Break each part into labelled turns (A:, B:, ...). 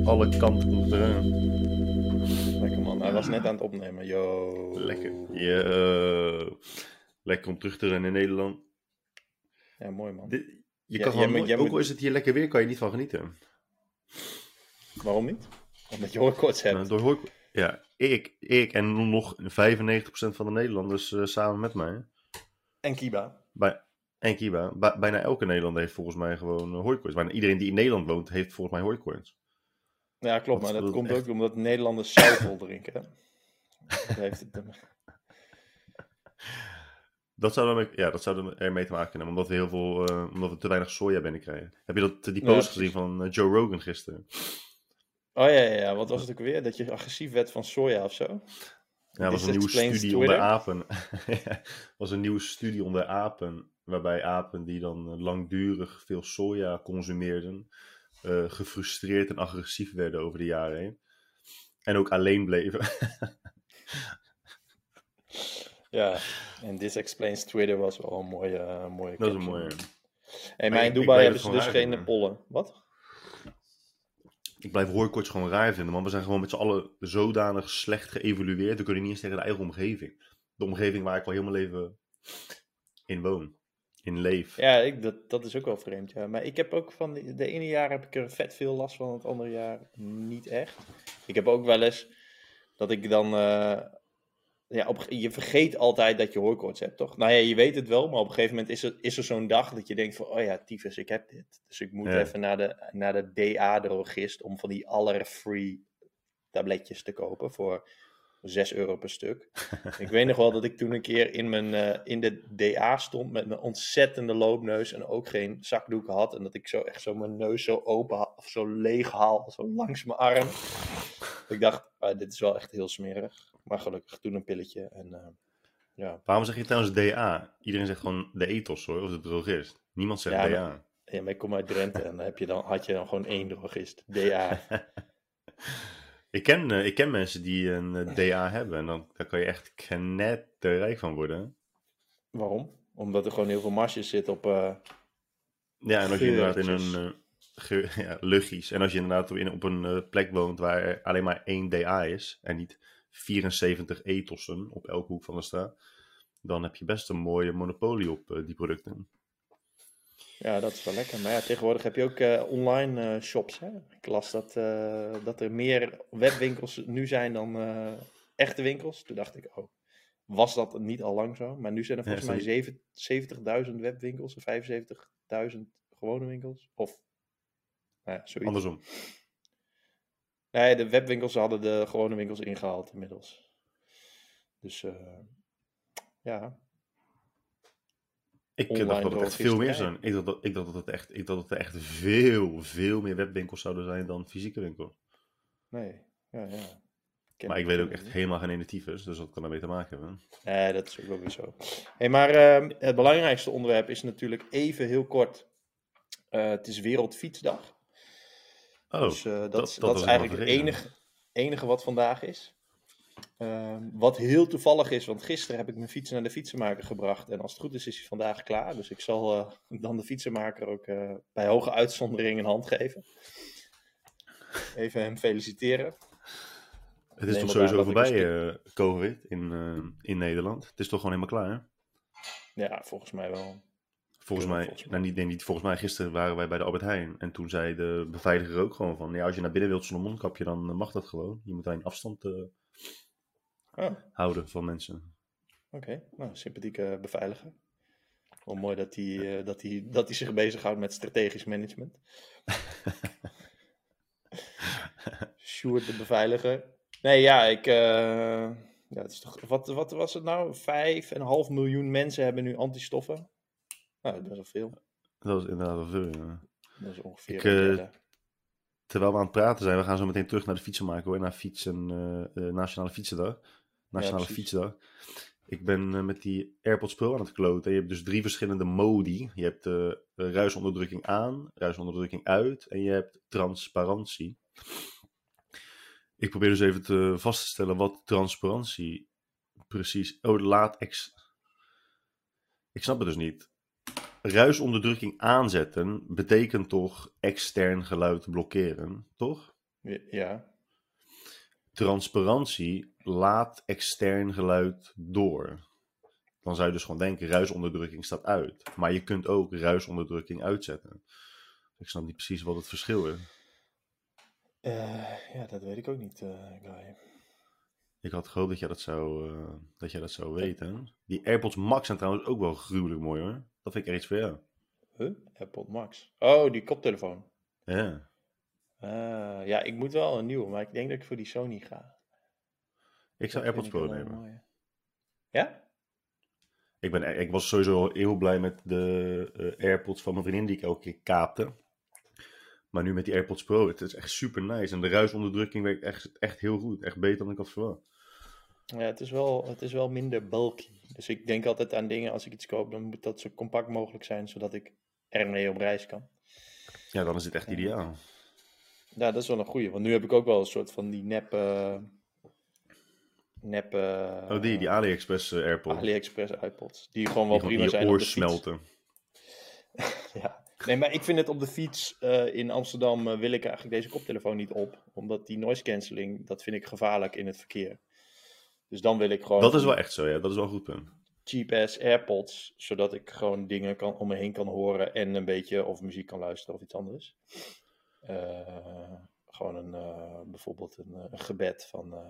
A: alle kanten komt het eraan.
B: Lekker man, hij was net aan het opnemen. Yo.
A: Lekker. Lekker om terug te rennen in Nederland.
B: Ja, mooi man.
A: Je kan gewoon nooit, ook al is het hier lekker weer, kan je niet van genieten.
B: Waarom niet? Omdat je hooikoorts hebt.
A: Ja, ik en nog 95% van de Nederlanders samen met mij.
B: En Kiba.
A: En Kiba. Bijna elke Nederlander heeft volgens mij gewoon hooikoorts. Bijna iedereen die in Nederland woont, heeft volgens mij hooikoorts.
B: Ja, klopt. Maar dat komt ook omdat Nederlanders zuivel drinken. Hè? Dat heeft het...
A: Dat zou ermee te maken hebben, omdat we te weinig soja binnenkrijgen. Heb je die post gezien van Joe Rogan gisteren?
B: Oh ja. Wat was het ook weer? Dat je agressief werd van soja of zo?
A: Ja, dat was een nieuwe studie onder apen. Was een nieuwe studie onder apen, waarbij apen die dan langdurig veel soja consumeerden, gefrustreerd en agressief werden over de jaren heen. En ook alleen bleven.
B: Ja, en This Explains Twitter was wel een mooie
A: Dat is een mooie.
B: Hey, maar in Dubai hebben ze dus geen pollen. Wat?
A: Ik blijf hooikoorts gewoon raar vinden, want we zijn gewoon met z'n allen zodanig slecht geëvolueerd. We kunnen niet eens tegen de eigen omgeving. De omgeving waar ik al heel mijn leven in woon. In leef.
B: Ja, dat is ook wel vreemd. Ja. Maar ik heb ook van de ene jaar heb ik er vet veel last van, het andere jaar niet echt. Ik heb ook wel eens dat ik dan... je vergeet altijd dat je hooikoorts hebt, toch? Nou ja, je weet het wel, maar op een gegeven moment is er zo'n dag dat je denkt van... Oh ja, tyfus, ik heb dit. Dus ik moet even naar de DA-drogist om van die allerfree tabletjes te kopen voor €6 per stuk. Ik weet nog wel dat ik toen een keer in de DA stond met mijn ontzettende loopneus en ook geen zakdoeken had. En dat ik zo mijn neus zo open of zo leeg haal, zo langs mijn arm. Ik dacht, dit is wel echt heel smerig. Maar gelukkig toen een pilletje. En, ja.
A: Waarom zeg je trouwens DA? Iedereen zegt gewoon de ethos hoor, of de drogist. Niemand zegt DA.
B: Ja, maar ik kom uit Drenthe en dan had je dan gewoon één drogist. DA.
A: Ik ken mensen die een DA hebben en daar kan je echt knetterrijk van worden.
B: Waarom? Omdat er gewoon heel veel marsjes zit op
A: ja, en als je inderdaad in een... luchtjes. En als je inderdaad op een plek woont waar er alleen maar 1 DA is en niet 74 ethossen op elke hoek van de straat, dan heb je best een mooie monopolie op die producten.
B: Ja, dat is wel lekker. Maar ja, tegenwoordig heb je ook online shops. Hè? Ik las dat er meer webwinkels nu zijn dan echte winkels. Toen dacht ik, was dat niet al lang zo? Maar nu zijn er volgens mij 70.000 webwinkels en 75.000 gewone winkels. Of zoiets.
A: Andersom.
B: Nee, de webwinkels hadden de gewone winkels ingehaald inmiddels. Dus ja...
A: Ik dacht dat het echt veel meer zijn. Ik dacht dat het echt veel meer webwinkels zouden zijn dan fysieke winkels.
B: Nee, ja.
A: Maar ik weet ook echt helemaal geen tyfus, dus dat kan ermee te maken hebben.
B: Nee, dat is ook wel weer zo. Hey, maar het belangrijkste onderwerp is natuurlijk even heel kort. Het is Wereldfietsdag. Dus dat is eigenlijk het enige wat vandaag is. Wat heel toevallig is, want gisteren heb ik mijn fiets naar de fietsenmaker gebracht. En als het goed is hij vandaag klaar. Dus ik zal dan de fietsenmaker ook bij hoge uitzondering een hand geven. Even hem feliciteren.
A: Het is toch sowieso voorbij, COVID in Nederland? Het is toch gewoon helemaal klaar, hè?
B: Ja, volgens mij wel.
A: Volgens mij gisteren waren wij bij de Albert Heijn. En toen zei de beveiliger ook gewoon van... Ja, als je naar binnen wilt zonder mondkapje, dan mag dat gewoon. Je moet alleen afstand houden van mensen.
B: Oké, nou, sympathieke beveiliger. Wel mooi dat hij zich bezighoudt met strategisch management. Sjoerd de beveiliger. Nee, ja, het is toch, wat was het nou? 5,5 miljoen mensen hebben nu antistoffen. Nou, dat is wel veel.
A: Dat is inderdaad wel veel, ja.
B: Dat is ongeveer
A: terwijl we aan het praten zijn, we gaan zo meteen terug naar de fietsenmaker hoor. Naar Nationale Fietsendag. Fietsdag. Ik ben met die AirPods Pro aan het kloten. Je hebt dus 3 verschillende modi. Je hebt ruisonderdrukking aan, ruisonderdrukking uit en je hebt transparantie. Ik probeer dus even vast te stellen wat transparantie precies... Ik snap het dus niet. Ruisonderdrukking aanzetten betekent toch extern geluid blokkeren, toch?
B: Ja.
A: Transparantie laat extern geluid door. Dan zou je dus gewoon denken, ruisonderdrukking staat uit. Maar je kunt ook ruisonderdrukking uitzetten. Ik snap niet precies wat het verschil is.
B: Ja, dat weet ik ook niet, Guy.
A: Ik had gehoopt dat jij dat zou weten. Die AirPods Max zijn trouwens ook wel gruwelijk mooi hoor. Dat vind ik echt iets voor jou.
B: AirPod Max. Oh, die koptelefoon.
A: Ja.
B: Ja, ik moet wel een nieuwe, maar ik denk dat ik voor die Sony ga.
A: Ik zou
B: Dat
A: AirPods
B: vind ik
A: Pro
B: wel
A: nemen.
B: mooi. Ja?
A: Ik was sowieso heel blij met de AirPods van mijn vriendin die ik elke keer kaapte. Maar nu met die AirPods Pro, het is echt super nice. En de ruisonderdrukking werkt echt heel goed. Echt beter dan ik had verwacht.
B: Ja, het is wel minder bulky. Dus ik denk altijd aan dingen, als ik iets koop, dan moet dat zo compact mogelijk zijn, zodat ik ermee op reis kan.
A: Ja, dan is het echt ideaal.
B: Ja, dat is wel een goeie. Want nu heb ik ook wel een soort van die nep
A: Die AliExpress AirPods.
B: AliExpress iPods. Die gewoon wel
A: Die
B: prima
A: je
B: zijn
A: oor
B: op de fiets.
A: smelten.
B: Ja. Nee, maar ik vind het op de fiets in Amsterdam wil ik eigenlijk deze koptelefoon niet op. Omdat die noise cancelling, dat vind ik gevaarlijk in het verkeer. Dus dan wil ik gewoon
A: Dat is wel echt zo, ja. Dat is wel een goed punt.
B: cheap-ass AirPods. Zodat ik gewoon dingen om me heen kan horen en een beetje of muziek kan luisteren of iets anders. Gewoon bijvoorbeeld een gebed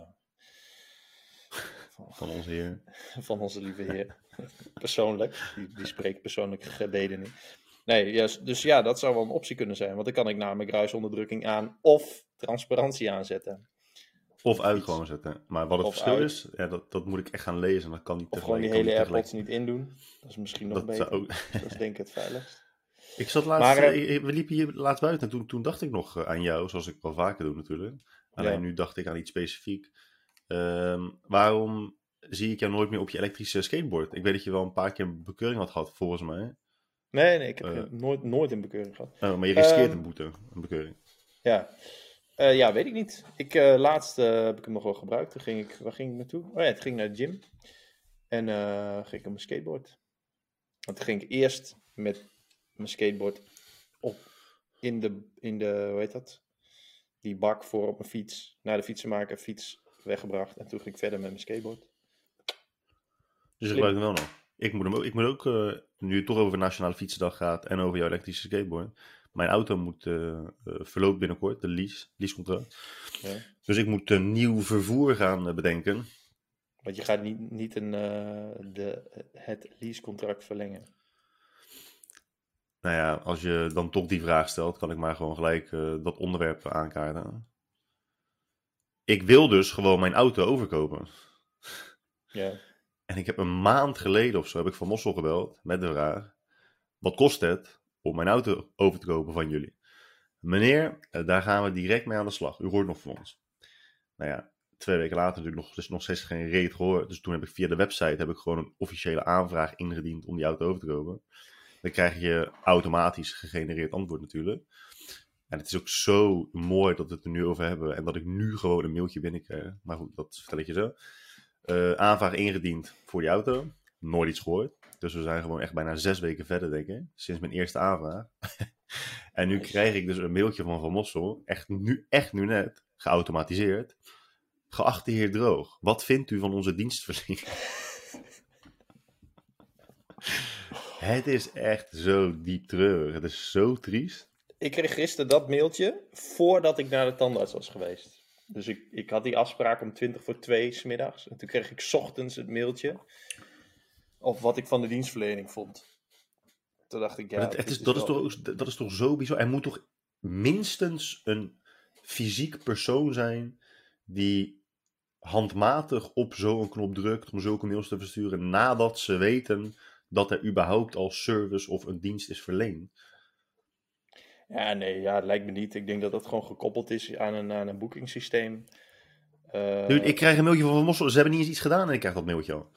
A: Van onze heer.
B: van onze lieve Heer. Persoonlijk. Die spreekt persoonlijke gebeden in. Nee, dus ja, dat zou wel een optie kunnen zijn. Want dan kan ik namelijk ruisonderdrukking aan of transparantie aanzetten.
A: Of uit gewoon zetten. Maar wat het
B: Of
A: verschil
B: uit.
A: is, ja, dat moet ik echt gaan lezen. Dat kan niet
B: Of gewoon die hele AirPods niet indoen. Dat is misschien nog beter. Dat is denk ik het veiligst.
A: Ik zat laatst, we liepen hier laatst buiten en toen dacht ik nog aan jou, zoals ik wel vaker doe natuurlijk. Alleen nu dacht ik aan iets specifiek. Waarom zie ik jou nooit meer op je elektrische skateboard? Ik weet dat je wel een paar keer een bekeuring had gehad, volgens mij.
B: Nee, ik heb nooit een bekeuring gehad.
A: Maar je riskeert een boete, een bekeuring.
B: Ja. Ja, weet ik niet. Laatst heb ik hem nog wel gebruikt. Waar ging ik naartoe? Oh ja, toen ging ik naar de gym. En ging ik op mijn skateboard. Want toen ging ik eerst met mijn skateboard in de, hoe heet dat? Die bak voor op mijn fiets. Naar de fietsenmaker, fiets weggebracht. En toen ging ik verder met mijn skateboard.
A: Dus je gebruikt hem wel nog. Ik moet ook, nu het toch over Nationale Fietsendag gaat en over jouw elektrische skateboard. Mijn auto moet verloopt binnenkort, de leasecontract.
B: Ja.
A: Dus ik moet een nieuw vervoer gaan bedenken.
B: Want je gaat niet het leasecontract verlengen.
A: Nou ja, als je dan toch die vraag stelt, kan ik maar gewoon gelijk dat onderwerp aankaarten. Ik wil dus gewoon mijn auto overkopen.
B: Ja.
A: En ik heb een maand geleden of zo, heb ik Van Mossel gebeld met de vraag, wat kost het om mijn auto over te kopen van jullie? Meneer, daar gaan we direct mee aan de slag. U hoort nog van ons. Nou ja, 2 weken later natuurlijk nog steeds geen reet gehoord. Dus toen heb ik via de website gewoon een officiële aanvraag ingediend om die auto over te kopen. Dan krijg je automatisch gegenereerd antwoord natuurlijk. En het is ook zo mooi dat we het er nu over hebben. En dat ik nu gewoon een mailtje binnenkrijg. Maar goed, dat vertel ik je zo. Aanvraag ingediend voor die auto. Nooit iets gehoord. Dus we zijn gewoon echt bijna 6 weken verder, denk ik. Sinds mijn eerste aanvraag. En nu krijg ik dus een mailtje van Mossel. Echt nu net. Geautomatiseerd. Geachte heer Droog. Wat vindt u van onze dienstverlening? Het is echt zo diep treurig. Het is zo triest.
B: Ik kreeg gisteren dat mailtje voordat ik naar de tandarts was geweest. Dus ik had die afspraak om 2:20 's middags. En toen kreeg ik 's ochtends het mailtje. Of wat ik van de dienstverlening vond. Toen dacht ik, ja...
A: Dat is toch zo bizar. Er moet toch minstens een fysiek persoon zijn die handmatig op zo'n knop drukt om zulke mails te versturen nadat ze weten dat er überhaupt al service of een dienst is verleend.
B: Ja, nee, het lijkt me niet. Ik denk dat dat gewoon gekoppeld is aan een boekingssysteem.
A: Dude, ik krijg een mailtje van Mossel. Ze hebben niet eens iets gedaan en ik krijg dat mailtje al.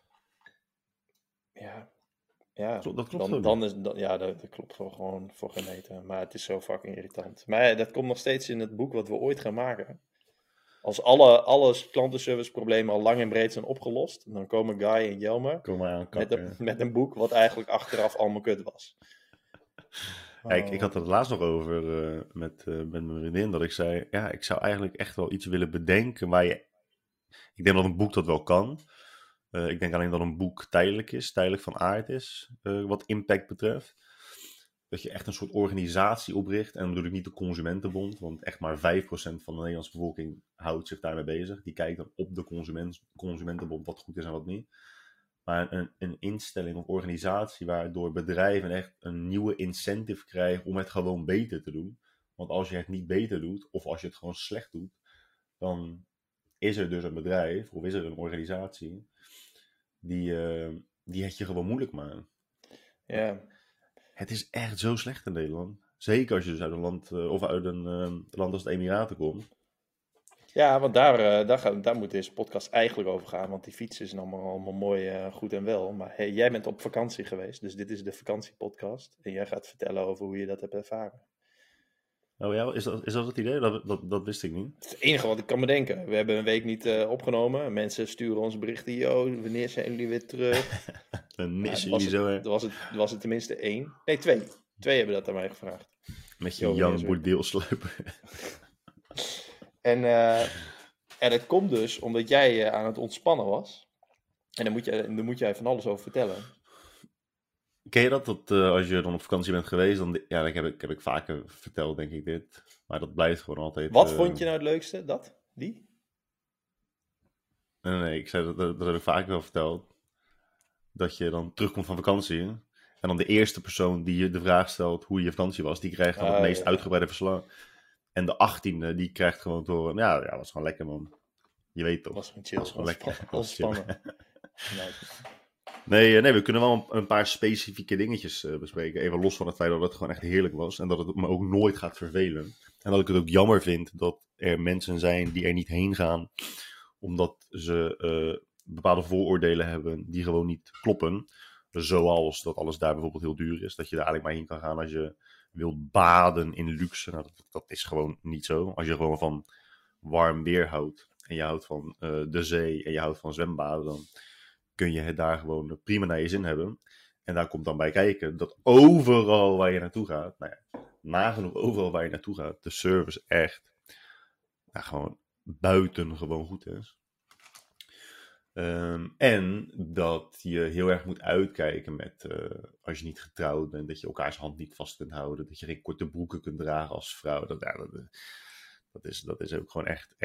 B: Ja,
A: dat klopt
B: dat klopt gewoon voor geen meter. Maar het is zo fucking irritant. Maar dat komt nog steeds in het boek wat we ooit gaan maken. Als alle klantenservice problemen al lang en breed zijn opgelost, dan komen Guy en Jelmer
A: Kom maar aan,
B: met een boek wat eigenlijk achteraf allemaal kut was.
A: Kijk, ik had het laatst nog over met mijn vriendin, dat ik zei, ja, ik zou eigenlijk echt wel iets willen bedenken waar je... Ik denk dat een boek dat wel kan. Ik denk alleen dat een boek tijdelijk van aard is, wat impact betreft. Dat je echt een soort organisatie opricht. En dan bedoel ik niet de Consumentenbond, want echt maar 5% van de Nederlandse bevolking houdt zich daarmee bezig. Die kijkt dan op de Consumentenbond wat goed is en wat niet. Maar een instelling of organisatie waardoor bedrijven echt een nieuwe incentive krijgen om het gewoon beter te doen. Want als je het niet beter doet, of als je het gewoon slecht doet, dan is er dus een bedrijf of is er een organisatie die het je gewoon moeilijk maakt.
B: Ja.
A: Het is echt zo slecht in Nederland. Zeker als je dus uit een land, of uit een land als de Emiraten komt.
B: Ja, want daar moet deze podcast eigenlijk over gaan. Want die fiets is allemaal mooi, goed en wel. Maar hey, jij bent op vakantie geweest. Dus dit is de vakantiepodcast. En jij gaat vertellen over hoe je dat hebt ervaren.
A: Oh ja, is dat het idee? Dat wist ik niet.
B: Het is het enige wat ik kan bedenken. We hebben een week niet opgenomen. Mensen sturen ons berichten. Yo, wanneer zijn jullie weer terug?
A: Dan missen jullie zo, hè?
B: Was het tenminste 1. Nee, 2. 2 hebben dat aan mij gevraagd.
A: Met je young bordeelsluiper.
B: En dat komt dus omdat jij aan het ontspannen was. En dan moet jij van alles over vertellen.
A: Ken je dat als je dan op vakantie bent geweest, dan, ja, dat heb ik vaker verteld, denk ik dit. Maar dat blijft gewoon altijd...
B: Wat vond je nou het leukste? Die?
A: Nee, ik zei dat heb ik vaker wel verteld. Dat je dan terugkomt van vakantie. En dan de eerste persoon die je de vraag stelt hoe je vakantie was, die krijgt dan het meest uitgebreide verslag. En de 18e, die krijgt gewoon te horen, ja, was gewoon lekker, man. Je weet toch.
B: Was gewoon chill. Was gewoon lekker. Ontspannen.
A: Nee, we kunnen wel een paar specifieke dingetjes bespreken. Even los van het feit dat het gewoon echt heerlijk was. En dat het me ook nooit gaat vervelen. En dat ik het ook jammer vind dat er mensen zijn die er niet heen gaan. Omdat ze bepaalde vooroordelen hebben die gewoon niet kloppen. Zoals dat alles daar bijvoorbeeld heel duur is. Dat je daar eigenlijk maar heen kan gaan als je wilt baden in luxe. Nou, dat is gewoon niet zo. Als je gewoon van warm weer houdt. En je houdt van de zee en je houdt van zwembaden, dan kun je het daar gewoon prima naar je zin hebben. En daar komt dan bij kijken dat overal waar je naartoe gaat, nou ja, nagenoeg overal waar je naartoe gaat, de service echt gewoon buitengewoon goed is. En dat je heel erg moet uitkijken met, als je niet getrouwd bent, dat je elkaars hand niet vast kunt houden, dat je geen korte broeken kunt dragen als vrouw. Dat is ook gewoon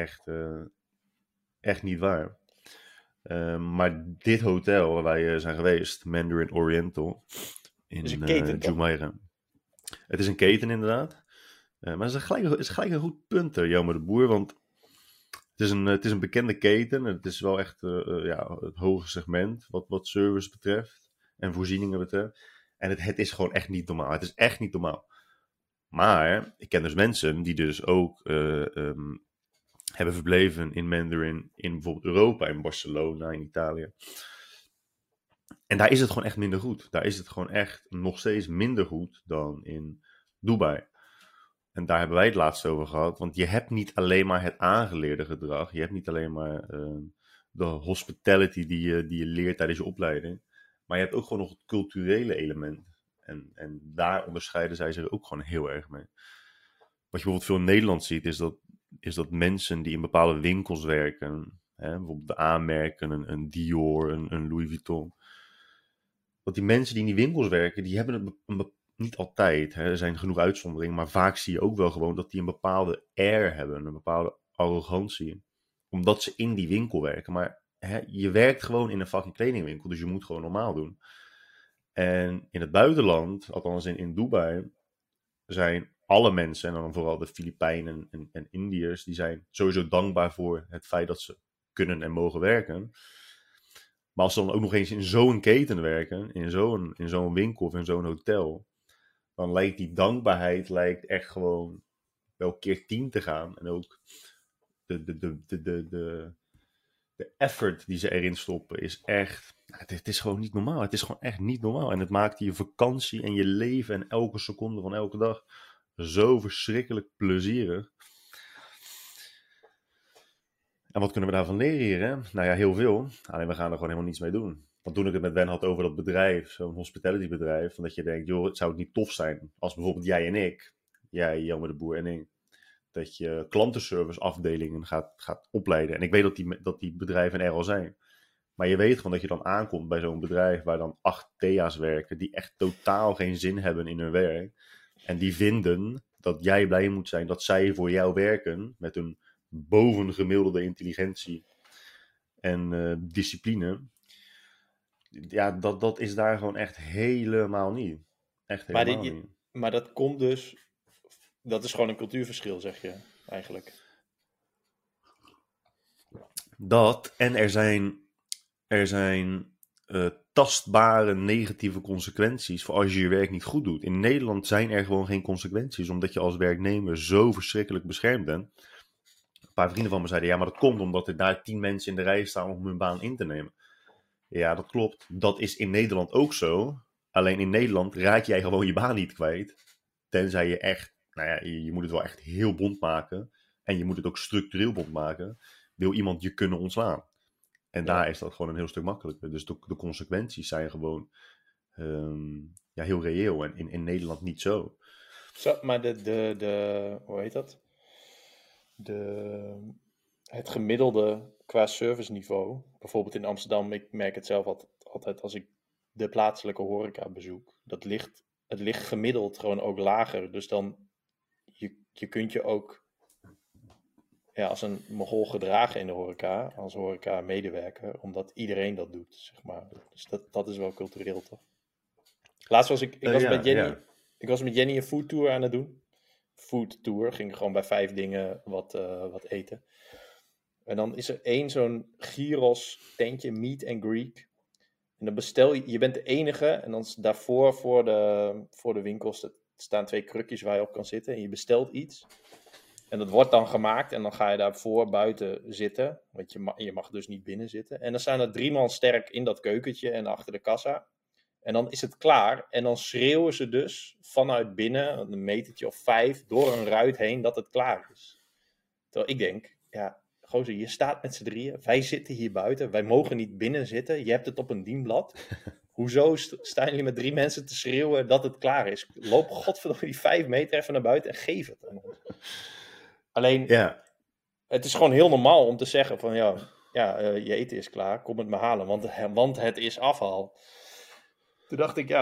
A: echt niet waar. Maar dit hotel waar wij zijn geweest, Mandarin Oriental, in Jumeirah. Het is een keten inderdaad. Maar het is gelijk een goed punt, Jelmer de Boer, want het is een bekende keten. Het is wel echt het hoge segment wat service betreft en voorzieningen betreft. En het is gewoon echt niet normaal. Het is echt niet normaal. Maar ik ken dus mensen die dus ook hebben verbleven in Mandarin in bijvoorbeeld Europa, in Barcelona, in Italië. En daar is het gewoon echt minder goed. Daar is het gewoon echt nog steeds minder goed dan in Dubai. En daar hebben wij het laatst over gehad. Want je hebt niet alleen maar het aangeleerde gedrag. Je hebt niet alleen maar de hospitality die je leert tijdens je opleiding. Maar je hebt ook gewoon nog het culturele element. En daar onderscheiden zij zich ook gewoon heel erg mee. Wat je bijvoorbeeld veel in Nederland ziet, is dat mensen die in bepaalde winkels werken, bijvoorbeeld de A-merken, een Dior, een Louis Vuitton, dat die mensen die in die winkels werken, die hebben niet altijd, er zijn genoeg uitzonderingen, maar vaak zie je ook wel gewoon dat die een bepaalde air hebben, een bepaalde arrogantie, omdat ze in die winkel werken. Maar je werkt gewoon in een fucking kledingwinkel, dus je moet gewoon normaal doen. En in het buitenland, althans in Dubai, zijn alle mensen, en dan vooral de Filipijnen en Indiërs, die zijn sowieso dankbaar voor het feit dat ze kunnen en mogen werken. Maar als ze dan ook nog eens in zo'n keten werken, in zo'n winkel of in zo'n hotel, dan lijkt die dankbaarheid echt gewoon wel keer 10 te gaan. En ook de effort die ze erin stoppen is echt... Het is gewoon niet normaal. Het is gewoon echt niet normaal. En het maakt je vakantie en je leven en elke seconde van elke dag zo verschrikkelijk plezierig. En wat kunnen we daarvan leren hier, hè? Nou ja, heel veel. Alleen we gaan er gewoon helemaal niets mee doen. Want toen ik het met Ben had over dat bedrijf, zo'n hospitality bedrijf, dat je denkt, joh, het zou het niet tof zijn als bijvoorbeeld jij en ik, jij, Jelmer de Boer en ik, dat je klantenservice afdelingen gaat opleiden. En ik weet dat die bedrijven er al zijn. Maar je weet gewoon dat je dan aankomt bij zo'n bedrijf waar dan 8 TA's werken die echt totaal geen zin hebben in hun werk. En die vinden dat jij blij moet zijn dat zij voor jou werken met hun bovengemiddelde intelligentie en discipline. Ja, dat is daar gewoon echt helemaal niet. Echt helemaal niet.
B: Maar dat komt dus... Dat is gewoon een cultuurverschil, zeg je, eigenlijk.
A: Dat, en er zijn tastbare negatieve consequenties voor als je je werk niet goed doet. In Nederland zijn er gewoon geen consequenties, omdat je als werknemer zo verschrikkelijk beschermd bent. Een paar vrienden van me zeiden, ja, maar dat komt omdat er daar 10 mensen in de rij staan om hun baan in te nemen. Ja, dat klopt. Dat is in Nederland ook zo. Alleen in Nederland raak jij gewoon je baan niet kwijt. Tenzij je echt, nou ja, je moet het wel echt heel bond maken. En je moet het ook structureel bond maken. Wil iemand je kunnen ontslaan. En daar is dat gewoon een heel stuk makkelijker. Dus de consequenties zijn gewoon heel reëel. En in Nederland niet zo.
B: Maar hoe heet dat? Het gemiddelde qua serviceniveau, bijvoorbeeld in Amsterdam, ik merk het zelf altijd als ik de plaatselijke horeca bezoek, het ligt gemiddeld gewoon ook lager. Dus dan, je kunt je ook als een mogol gedragen in de horeca, als horeca-medewerker, omdat iedereen dat doet, zeg maar. Dus dat is wel cultureel, toch? Laatst was ik was met Jenny, ik was met Jenny een foodtour aan het doen. Foodtour, ging gewoon bij 5 dingen wat eten. En dan is er één zo'n gyros tentje, meat and Greek. En dan bestel je bent de enige, en dan daarvoor voor de winkels staan 2 krukjes waar je op kan zitten. En je bestelt iets. En dat wordt dan gemaakt en dan ga je daarvoor buiten zitten. Want je mag dus niet binnen zitten. En dan staan er 3 man sterk in dat keukentje en achter de kassa. En dan is het klaar. En dan schreeuwen ze dus vanuit binnen, een metertje of 5, door een ruit heen dat het klaar is. Terwijl ik denk, ja, gozer, je staat met z'n drieën. Wij zitten hier buiten. Wij mogen niet binnen zitten. Je hebt het op een dienblad. Hoezo staan jullie met 3 mensen te schreeuwen dat het klaar is? Loop godverdomme die 5 meter even naar buiten en geef het aan ons. Alleen, het is gewoon heel normaal om te zeggen van, je eten is klaar. Kom het maar halen, want het is afhaal. Toen dacht ik,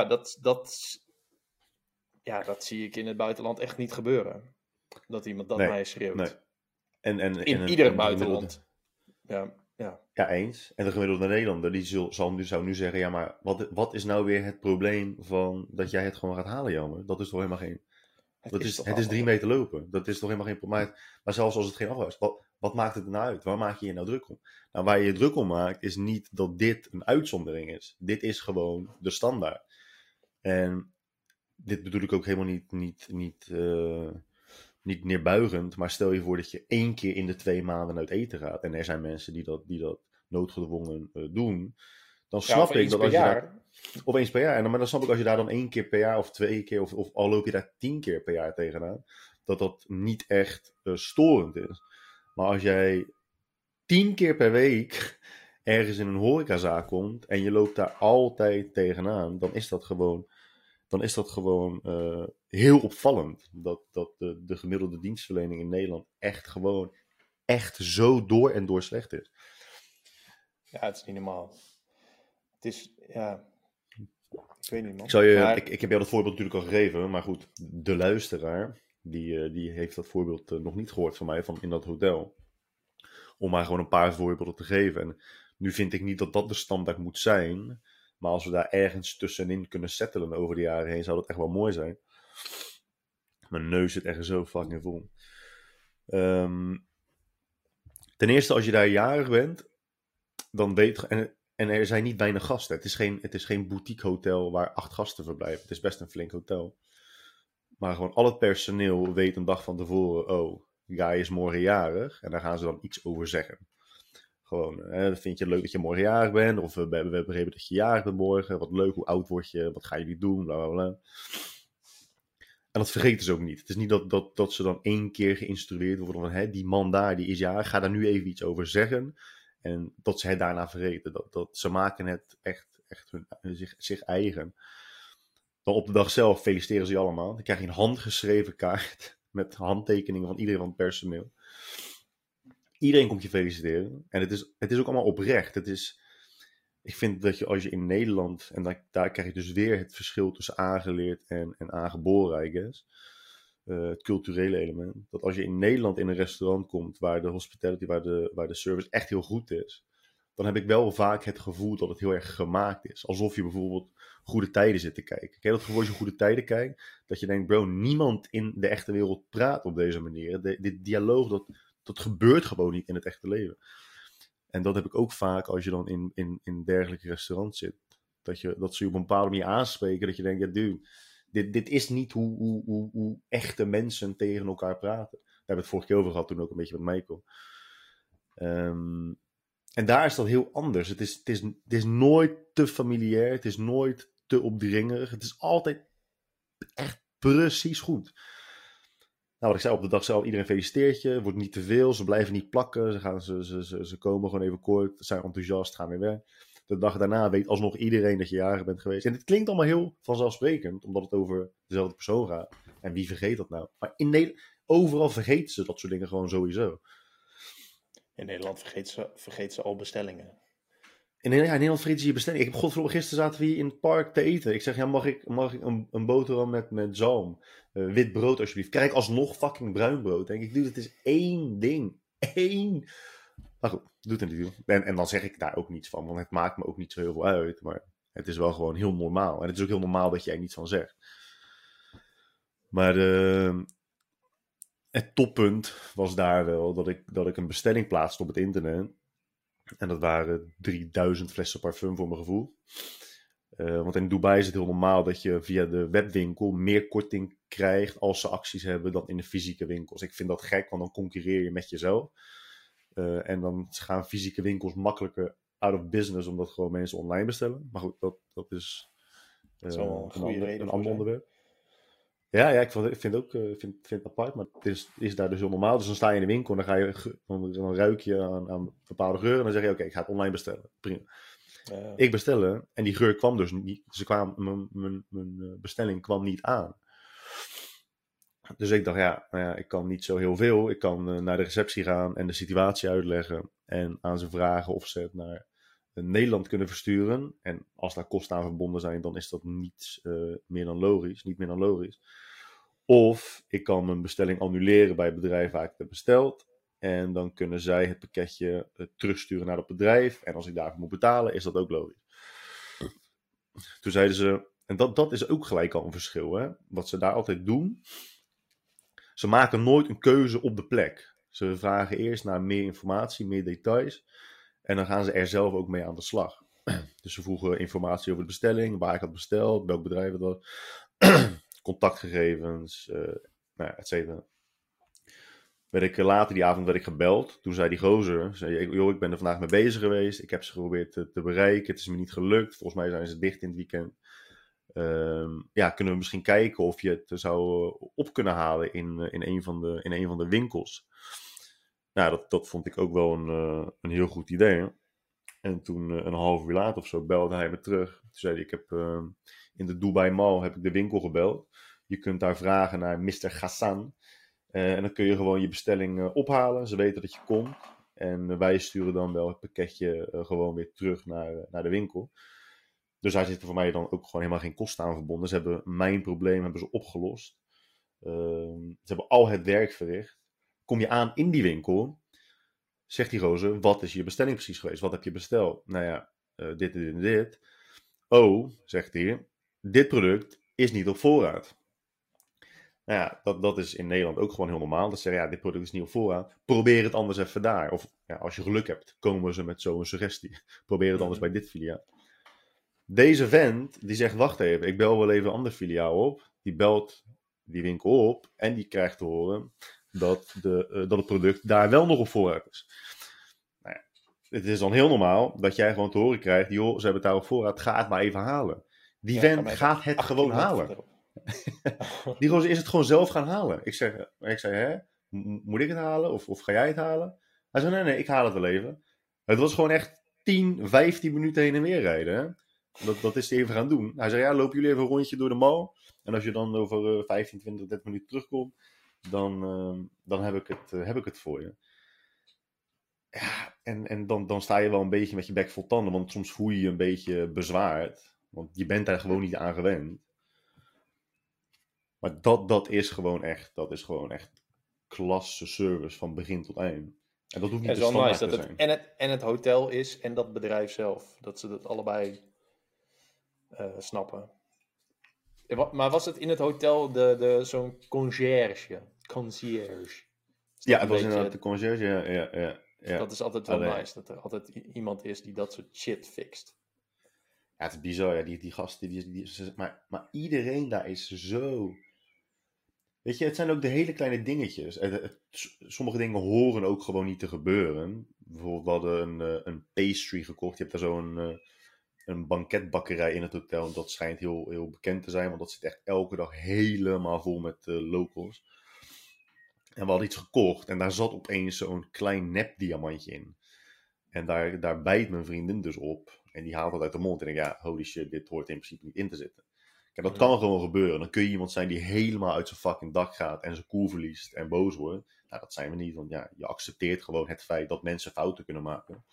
B: dat zie ik in het buitenland echt niet gebeuren. Dat iemand dat mij schreeuwt. Nee.
A: En
B: in ieder buitenland.
A: Ja, eens. En de gemiddelde Nederlander die zou nu zeggen, ja, maar wat is nou weer het probleem van dat jij het gewoon gaat halen, Jammer? Dat is toch helemaal geen... Het is 3 meter lopen. Dat is toch helemaal geen probleem. Maar zelfs als het geen afval is, wat maakt het er nou uit? Waar maak je je nou druk om? Nou, waar je je druk om maakt, is niet dat dit een uitzondering is. Dit is gewoon de standaard. En dit bedoel ik ook helemaal niet neerbuigend. Maar stel je voor dat je 1 keer in de 2 maanden uit eten gaat. En er zijn mensen die dat noodgedwongen doen. Dan snap ik dat als je daar... Of eens per jaar. Maar dan snap ik als je daar dan 1 keer per jaar of 2 keer... Of al loop je daar 10 keer per jaar tegenaan. Dat niet echt storend is. Maar als jij 10 keer per week ergens in een horecazaak komt... En je loopt daar altijd tegenaan. Dan is dat gewoon heel opvallend. Dat de gemiddelde dienstverlening in Nederland echt zo door en door slecht is.
B: Ja, het is niet normaal. Het is, ik weet niet, man.
A: Ik heb jou dat voorbeeld natuurlijk al gegeven, maar goed, de luisteraar, die heeft dat voorbeeld nog niet gehoord van mij, van in dat hotel. Om maar gewoon een paar voorbeelden te geven. En nu vind ik niet dat dat de standaard moet zijn, maar als we daar ergens tussenin kunnen settelen over de jaren heen, zou dat echt wel mooi zijn. Mijn neus zit echt zo fucking vol. Ten eerste, als je daar jarig bent, dan weet... En er zijn niet weinig gasten. Het is geen boutique hotel waar 8 gasten verblijven. Het is best een flink hotel. Maar gewoon al het personeel weet een dag van tevoren... Oh, Guy is morgen jarig. En daar gaan ze dan iets over zeggen. Gewoon, vind je het leuk dat je morgen jarig bent? Of we hebben begrepen dat je jarig bent morgen. Wat leuk, hoe oud word je? Wat gaan jullie doen? Bla, bla, bla. En dat vergeten ze ook niet. Het is niet dat ze dan 1 keer geïnstrueerd worden van, die man daar, die is jarig, ga daar nu even iets over zeggen. En dat ze het daarna vergeten. Dat ze maken het echt zich eigen. Dan op de dag zelf feliciteren ze je allemaal. Dan krijg je een handgeschreven kaart met handtekeningen van iedereen van het personeel. Iedereen komt je feliciteren. En het is ook allemaal oprecht. Ik vind dat je als je in Nederland, en daar krijg je dus weer het verschil tussen aangeleerd en aangeboren, I guess. Het culturele element. Dat als je in Nederland in een restaurant komt waar de hospitality, waar de service echt heel goed is, dan heb ik wel vaak het gevoel dat het heel erg gemaakt is. Alsof je bijvoorbeeld Goede Tijden zit te kijken. Ken je dat gevoel als je Goede Tijden kijkt? Dat je denkt, bro, niemand in de echte wereld praat op deze manier. Dit dialoog, dat gebeurt gewoon niet in het echte leven. En dat heb ik ook vaak als je dan in dergelijke restaurants zit. Dat ze je op een bepaalde manier aanspreken. Dat je denkt, ja dude, dit is niet hoe echte mensen tegen elkaar praten. Daar hebben we het vorige keer over gehad, toen ook een beetje met Michael. En daar is dat heel anders. Het is nooit te familiair. Het is nooit te opdringerig. Het is altijd echt precies goed. Nou, wat ik zei, op de dag zelf, iedereen feliciteert je. Het wordt niet te veel. Ze blijven niet plakken. Ze komen gewoon even kort. Zijn enthousiast, gaan weer weg. De dag daarna weet alsnog iedereen dat je jarig bent geweest. En het klinkt allemaal heel vanzelfsprekend, omdat het over dezelfde persoon gaat. En wie vergeet dat nou? Maar overal vergeten ze dat soort dingen gewoon sowieso.
B: In Nederland vergeet ze al bestellingen.
A: In Nederland vergeten ze je bestelling. Ik heb godverdomme, gisteren zaten we hier in het park te eten. Ik zeg, ja, mag ik een boterham met zalm? Wit brood alsjeblieft. Krijg ik alsnog fucking bruin brood? Denk ik, dude, het is 1 ding. 1. Maar goed, doet het niet. En dan zeg ik daar ook niets van, want het maakt me ook niet zo heel veel uit. Maar het is wel gewoon heel normaal. En het is ook heel normaal dat jij niets van zegt. Maar het toppunt was daar wel dat ik een bestelling plaatste op het internet. En dat waren 3000 flessen parfum voor mijn gevoel. Want in Dubai is het heel normaal dat je via de webwinkel meer korting krijgt als ze acties hebben dan in de fysieke winkels. Ik vind dat gek, want dan concurreer je met jezelf. En dan gaan fysieke winkels makkelijker out of business, omdat gewoon mensen online bestellen. Maar goed, dat is een ander onderwerp. Ja, ik vind het apart, maar het is daar dus heel normaal. Dus dan sta je in de winkel en dan ruik je aan bepaalde geuren. En dan zeg je, oké, ik ga het online bestellen. Prima. Ik bestellen en die geur kwam dus niet. Mijn bestelling kwam niet aan. Dus ik dacht, ik kan niet zo heel veel. Ik kan naar de receptie gaan en de situatie uitleggen. En aan ze vragen of ze het naar Nederland kunnen versturen. En als daar kosten aan verbonden zijn, dan is dat niet meer dan logisch. Of ik kan mijn bestelling annuleren bij het bedrijf waar ik het heb besteld. En dan kunnen zij het pakketje terugsturen naar het bedrijf. En als ik daarvoor moet betalen, is dat ook logisch. Toen zeiden ze, en dat is ook gelijk al een verschil, hè? Wat ze daar altijd doen. Ze maken nooit een keuze op de plek. Ze vragen eerst naar meer informatie, meer details. En dan gaan ze er zelf ook mee aan de slag. Dus ze vroegen informatie over de bestelling, waar ik had besteld, welk bedrijf het was, contactgegevens, et cetera. Later die avond werd ik gebeld. Toen zei die gozer, ik ben er vandaag mee bezig geweest. Ik heb ze geprobeerd te bereiken. Het is me niet gelukt. Volgens mij zijn ze dicht in het weekend. Kunnen we misschien kijken of je het zou op kunnen halen in een van de winkels. Nou, dat vond ik ook wel een heel goed idee. En toen een half uur later of zo belde hij me terug. Toen zei hij, ik heb in de Dubai Mall heb ik de winkel gebeld. Je kunt daar vragen naar Mr. Hassan. En dan kun je gewoon je bestelling ophalen. Ze weten dat je komt. En wij sturen dan wel het pakketje gewoon weer terug naar de winkel. Dus daar zitten voor mij dan ook gewoon helemaal geen kosten aan verbonden. Ze hebben mijn probleem opgelost. Ze hebben al het werk verricht. Kom je aan in die winkel, zegt die gozer, wat is je bestelling precies geweest? Wat heb je besteld? Nou ja, dit en dit. Oh, zegt hij, dit product is niet op voorraad. Nou ja, dat is in Nederland ook gewoon heel normaal. Dat ze zeggen, dit product is niet op voorraad. Probeer het anders even daar. Of als je geluk hebt, komen ze met zo'n suggestie. Probeer het anders bij dit filiaal. Deze vent, die zegt, wacht even, ik bel wel even een ander filiaal op. Die belt die winkel op en die krijgt te horen dat het product daar wel nog op voorraad is. Nou ja, het is dan heel normaal dat jij gewoon te horen krijgt, joh, ze hebben het daar op voorraad, ga het maar even halen. Die vent gaat het gewoon halen. Die gozer is het gewoon zelf gaan halen. Ik zei hè? Moet ik het halen? Of ga jij het halen? Hij zei, nee, ik haal het wel even. Het was gewoon echt 10, 15 minuten heen en weer rijden. Hè? Dat is hij even gaan doen. Hij zei, ja, lopen jullie even een rondje door de mall. En als je dan over 15, 20, 30 minuten terugkomt, dan heb ik het voor je. Ja, en dan sta je wel een beetje met je bek vol tanden. Want soms voel je je een beetje bezwaard. Want je bent daar gewoon niet aan gewend. Maar dat is gewoon echt klasse service van begin tot eind. En dat hoeft niet
B: Het
A: de
B: is wel
A: standaard
B: nice
A: te
B: dat
A: zijn.
B: en het hotel is en dat bedrijf zelf. Dat ze dat allebei snappen. Maar was het in het hotel zo'n concierge? Concierge. Is
A: Ja,
B: dat
A: het
B: een
A: was
B: beetje...
A: inderdaad de conciërge. Ja.
B: Dat is altijd wel
A: Alleen,
B: nice. Dat er altijd iemand is die dat soort shit fixt.
A: ja, het is bizar. Ja, die gasten. Maar iedereen daar is zo... Weet je, het zijn ook de hele kleine dingetjes. Sommige dingen horen ook gewoon niet te gebeuren. Bijvoorbeeld, we hadden een pastry gekocht. Je hebt daar een banketbakkerij in het hotel. En dat schijnt heel, heel bekend te zijn. Want dat zit echt elke dag helemaal vol met locals. En we hadden iets gekocht. En daar zat opeens zo'n klein nepdiamantje in. En daar bijt mijn vriendin dus op. En die haalt dat uit de mond. En ik denk, ja, holy shit, dit hoort in principe niet in te zitten. Kijk, dat kan gewoon gebeuren. Dan kun je iemand zijn die helemaal uit zijn fucking dak gaat. En zijn koel verliest en boos wordt. Nou, dat zijn we niet. Want ja, je accepteert gewoon het feit dat mensen fouten kunnen maken.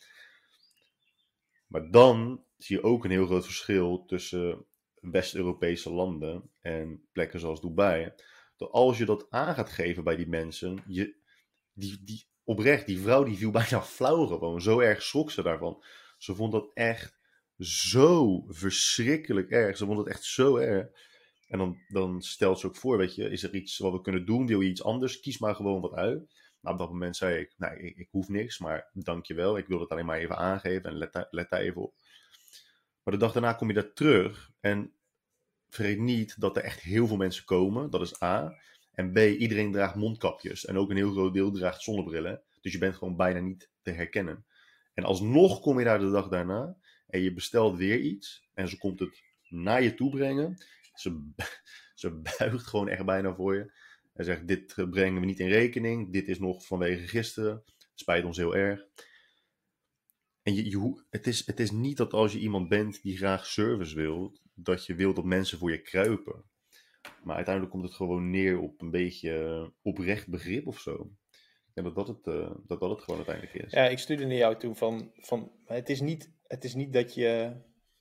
A: Maar dan zie je ook een heel groot verschil tussen West-Europese landen en plekken zoals Dubai. Dat als je dat aan gaat geven bij die mensen, oprecht, die vrouw die viel bijna flauw gewoon. Zo erg schrok ze daarvan. Ze vond dat echt zo verschrikkelijk erg. Ze vond het echt zo erg. En dan stelt ze ook voor, weet je, is er iets wat we kunnen doen? Wil je iets anders? Kies maar gewoon wat uit. Nou, op dat moment zei ik, nou, ik hoef niks, maar dankjewel. Ik wil het alleen maar even aangeven en let daar even op. Maar de dag daarna kom je daar terug en vergeet niet dat er echt heel veel mensen komen. Dat is A. En B, iedereen draagt mondkapjes. En ook een heel groot deel draagt zonnebrillen. Dus je bent gewoon bijna niet te herkennen. En alsnog kom je daar de dag daarna en je bestelt weer iets. En ze komt het naar je toe brengen. Ze buigt gewoon echt bijna voor je. En zegt, dit brengen we niet in rekening. Dit is nog vanwege gisteren. Het spijt ons heel erg. En het is niet dat als je iemand bent die graag service wil, dat je wilt dat mensen voor je kruipen. Maar uiteindelijk komt het gewoon neer op een beetje oprecht begrip of zo. En dat het gewoon uiteindelijk is.
B: Ja, ik stuurde naar jou toen van het is niet dat je...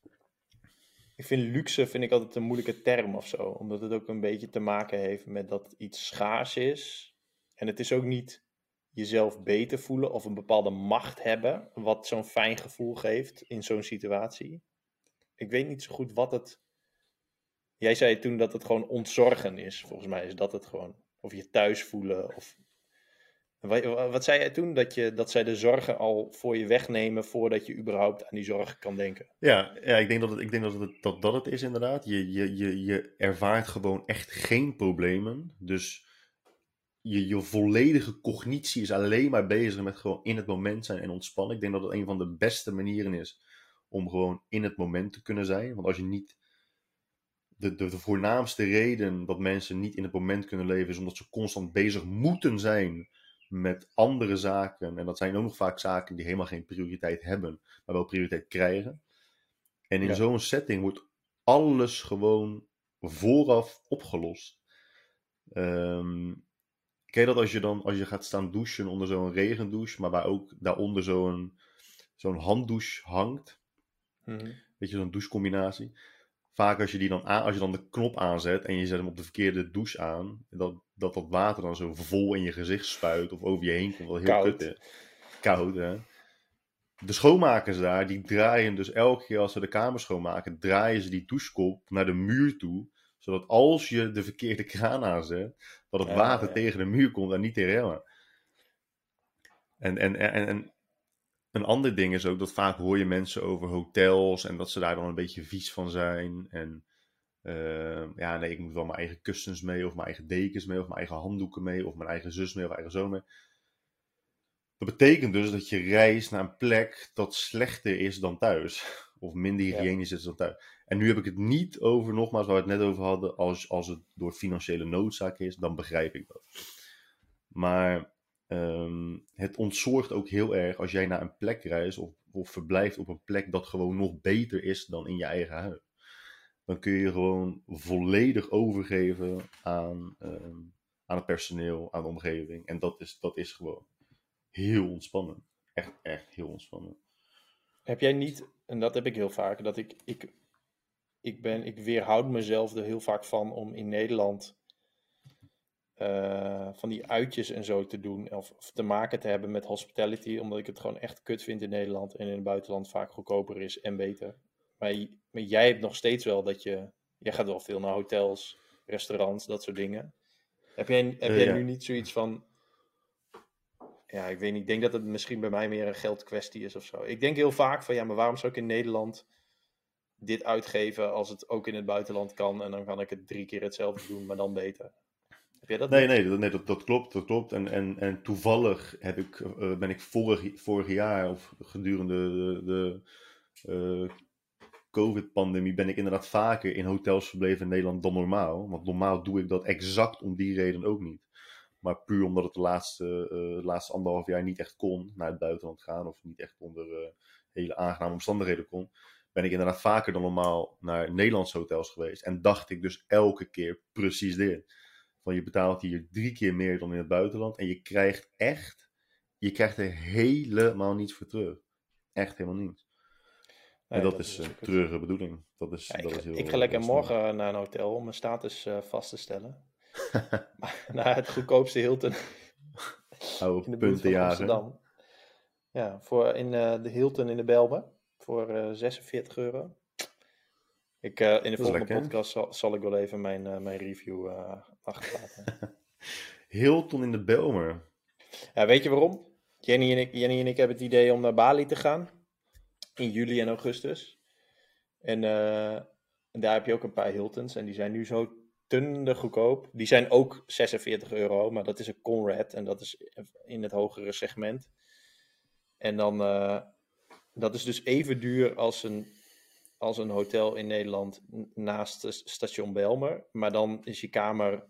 B: Ik vind luxe altijd een moeilijke term of zo. Omdat het ook een beetje te maken heeft met dat iets schaars is. En het is ook niet jezelf beter voelen of een bepaalde macht hebben. Wat zo'n fijn gevoel geeft in zo'n situatie. Ik weet niet zo goed wat het... Jij zei toen dat het gewoon ontzorgen is. Volgens mij is dat het gewoon. Of je thuis voelen. Of... Wat zei jij toen? Dat zij de zorgen al voor je wegnemen voordat je überhaupt aan die zorgen kan denken.
A: Ja, ik denk dat het is inderdaad. Je ervaart gewoon echt geen problemen. Dus je volledige cognitie is alleen maar bezig met gewoon in het moment zijn en ontspannen. Ik denk dat het een van de beste manieren is om gewoon in het moment te kunnen zijn. Want als je niet... De voornaamste reden dat mensen niet in het moment kunnen leven is omdat ze constant bezig moeten zijn met andere zaken. En dat zijn ook nog vaak zaken die helemaal geen prioriteit hebben, maar wel prioriteit krijgen. En in zo'n setting wordt alles gewoon vooraf opgelost. Ken je dat als je gaat staan douchen onder zo'n regendouche, maar waar ook daaronder zo'n handdouche hangt? Weet je, zo'n douchecombinatie. Vaak als je dan de knop aanzet en je zet hem op de verkeerde douche aan, dat water dan zo vol in je gezicht spuit of over je heen komt, wat heel kut is. Koud, hè. De schoonmakers daar, die draaien dus elke keer als ze de kamer schoonmaken, draaien ze die douchekop naar de muur toe, zodat als je de verkeerde kraan aanzet, dat het water tegen de muur komt en niet in remmen. En een ander ding is ook dat vaak hoor je mensen over hotels en dat ze daar dan een beetje vies van zijn. En nee, ik moet wel mijn eigen kussens mee, of mijn eigen dekens mee, of mijn eigen handdoeken mee, of mijn eigen zus mee, of mijn eigen zoon mee. Dat betekent dus dat je reist naar een plek dat slechter is dan thuis. of minder hygiënisch is dan thuis. En nu heb ik het niet over, nogmaals, waar we het net over hadden, als het door financiële noodzaak is, dan begrijp ik dat. Maar het ontzorgt ook heel erg als jij naar een plek reist of verblijft op een plek dat gewoon nog beter is dan in je eigen huis. Dan kun je je gewoon volledig overgeven aan het personeel, aan de omgeving. En dat is gewoon heel ontspannend. Echt heel ontspannend.
B: Heb jij niet, en dat heb ik heel vaak, dat ik weerhoud mezelf er heel vaak van om in Nederland van die uitjes en zo te doen. Of te maken te hebben met hospitality, omdat ik het gewoon echt kut vind in Nederland en in het buitenland vaak goedkoper is en beter. Maar jij hebt nog steeds wel jij gaat wel veel naar hotels, restaurants, dat soort dingen. Heb jij nu niet zoiets van, ja, ik weet niet, ik denk dat het misschien bij mij meer een geldkwestie is of zo. Ik denk heel vaak van, ja, maar waarom zou ik in Nederland dit uitgeven als het ook in het buitenland kan en dan kan ik het 3 keer hetzelfde doen, maar dan beter. Heb jij dat?
A: Nee, dat klopt. En toevallig ben ik vorig jaar, of gedurende de COVID-pandemie, ben ik inderdaad vaker in hotels verbleven in Nederland dan normaal. Want normaal doe ik dat exact om die reden ook niet. Maar puur omdat het de laatste 1,5 jaar niet echt kon naar het buitenland gaan, of niet echt onder hele aangename omstandigheden kon, ben ik inderdaad vaker dan normaal naar Nederlandse hotels geweest. En dacht ik dus elke keer precies dit. Van je betaalt hier 3 keer meer dan in het buitenland. En je krijgt er helemaal niets voor terug. Echt helemaal niets.
B: Nee,
A: en dat is een treurige bedoeling.
B: Ik ga lekker morgen naar een hotel om mijn status vast te stellen. Naar het goedkoopste Hilton in de buurt van Amsterdam. Ja, in de Hilton in de Belmen. Voor €46. In de volgende podcast zal ik wel even mijn review achterlaten.
A: Hilton in de Belmer.
B: Ja, weet je waarom? Jenny en ik hebben het idee om naar Bali te gaan. In juli en augustus. En daar heb je ook een paar Hiltons. En die zijn nu zo tunde goedkoop. Die zijn ook €46. Maar dat is een Conrad. En dat is in het hogere segment. En dan... dat is dus even duur als een hotel in Nederland naast het station Belmer. Maar dan is je kamer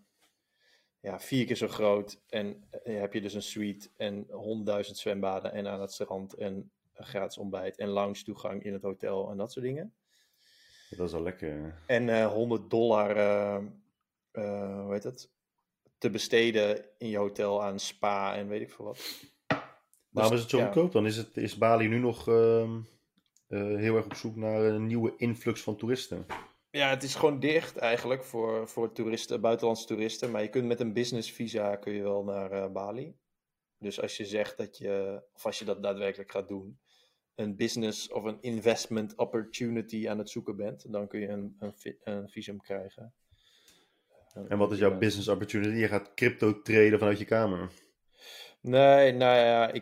B: 4 keer zo groot. En heb je dus een suite en 100.000 zwembaden en aan het strand en een gratis ontbijt en lounge toegang in het hotel en dat soort dingen.
A: Dat is wel lekker.
B: En $100 hoe heet het? Te besteden in je hotel aan spa en weet ik veel wat.
A: Waarom is het zo goedkoop dan? Is Bali nu nog heel erg op zoek naar een nieuwe influx van toeristen?
B: Ja, het is gewoon dicht eigenlijk voor toeristen, buitenlandse toeristen. Maar je kunt met een business visa kun je wel naar Bali. Dus als je zegt of als je dat daadwerkelijk gaat doen, een business of een investment opportunity aan het zoeken bent, dan kun je een visum krijgen.
A: En wat is jouw business opportunity? Je gaat crypto traden vanuit je kamer?
B: Nee, nou ja,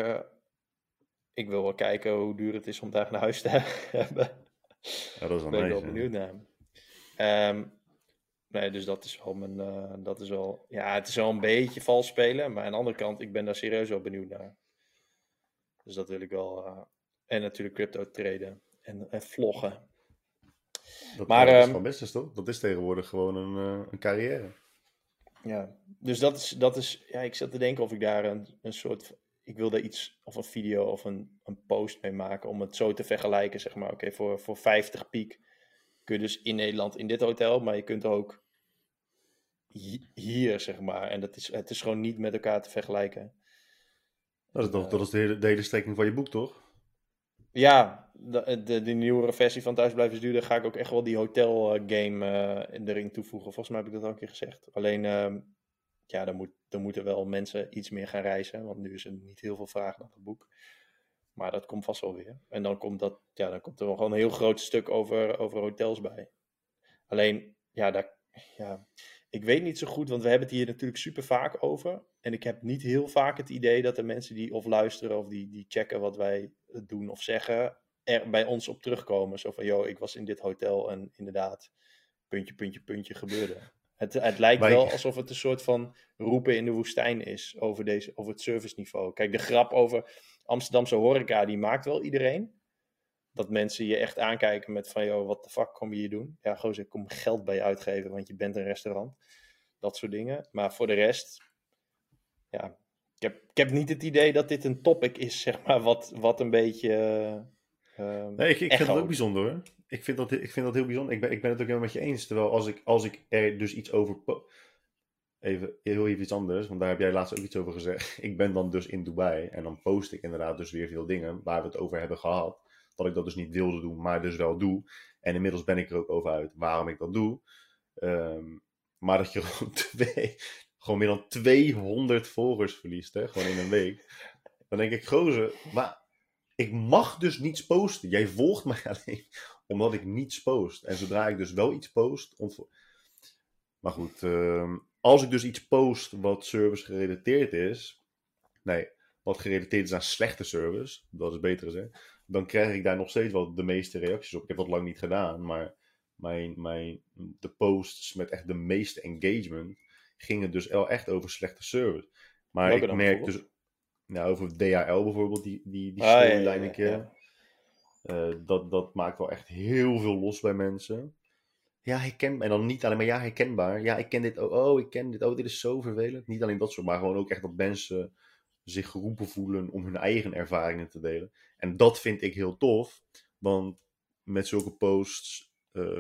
B: ik wil wel kijken hoe duur het is om daar een huis te hebben.
A: Ja, dat is wel
B: ben
A: nice,
B: ik wel benieuwd naar. Nee, dus dat is wel, ja, het is wel een beetje vals spelen, maar aan de andere kant, ik ben daar serieus wel benieuwd naar. Dus dat wil ik wel. En natuurlijk crypto traden en vloggen.
A: Dat is gewoon best, toch? Dat is tegenwoordig gewoon een carrière.
B: Ja, dus dat is, ja, ik zat te denken of ik daar een soort, ik wil daar iets, of een video of een post mee maken, om het zo te vergelijken, zeg maar. Oké, voor 50 piek kun je dus in Nederland in dit hotel, maar je kunt ook hier, zeg maar. En het is gewoon niet met elkaar te vergelijken.
A: Dat is de hele strekking van je boek, toch?
B: Ja, de nieuwere versie van Thuis blijven duurder ga ik ook echt wel die hotel game erin toevoegen. Volgens mij heb ik dat al een keer gezegd. Alleen, ja, dan moeten wel mensen iets meer gaan reizen. Want nu is er niet heel veel vraag naar het boek. Maar dat komt vast wel weer. En dan komt er wel gewoon een heel groot stuk over hotels bij. Alleen, ik weet niet zo goed, want we hebben het hier natuurlijk super vaak over. En ik heb niet heel vaak het idee dat de mensen die of luisteren of die checken wat wij doen of zeggen, er bij ons op terugkomen. Zo van, joh, ik was in dit hotel en inderdaad, puntje gebeurde. Het lijkt wel alsof het een soort van roepen in de woestijn is over het serviceniveau. Kijk, de grap over Amsterdamse horeca, die maakt wel iedereen. dat mensen je echt aankijken met van, joh, wat de fuck kom je hier doen? Ja, gozer, ik kom geld bij je uitgeven, want je bent een restaurant. Dat soort dingen. Maar voor de rest, ja, ik heb niet het idee dat dit een topic is, zeg maar, wat een beetje
A: Nee, ik vind het ook
B: echoot.
A: bijzonder hoor. Ik vind dat heel bijzonder. Ik ben het ook helemaal met je eens. Terwijl als ik er dus iets over... even iets anders, want daar heb jij laatst ook iets over gezegd. Ik ben dan dus in Dubai en dan post ik inderdaad dus weer veel dingen waar we het over hebben gehad. Dat ik dat dus niet wilde doen, maar dus wel doe. En inmiddels ben ik er ook over uit waarom ik dat doe. Maar dat je gewoon meer dan 200 volgers verliest, hè? Gewoon in een week. Dan denk ik, gozer, maar ik mag dus niets posten. Jij volgt mij alleen omdat ik niets post. En zodra ik dus wel iets post... Maar goed, als ik dus iets post wat service gerelateerd is... Nee, wat gerelateerd is aan slechte service, dat is beter gezegd, dan krijg ik daar nog steeds wel de meeste reacties op. Ik heb dat lang niet gedaan, maar de posts met echt de meeste engagement gingen dus echt over slechte service. Maar
B: Welke
A: ik
B: dan
A: merk
B: bijvoorbeeld?
A: dus, over DHL bijvoorbeeld, die
B: Ja,
A: storyline een
B: ja.
A: keer. Dat maakt wel echt heel veel los bij mensen. Ja, herkenbaar. En dan niet alleen maar ja, herkenbaar. Ja, ik ken dit. Oh, ik ken dit. Oh, dit is zo vervelend. Niet alleen dat soort, maar gewoon ook echt dat mensen zich geroepen voelen om hun eigen ervaringen te delen. En dat vind ik heel tof. Want met zulke posts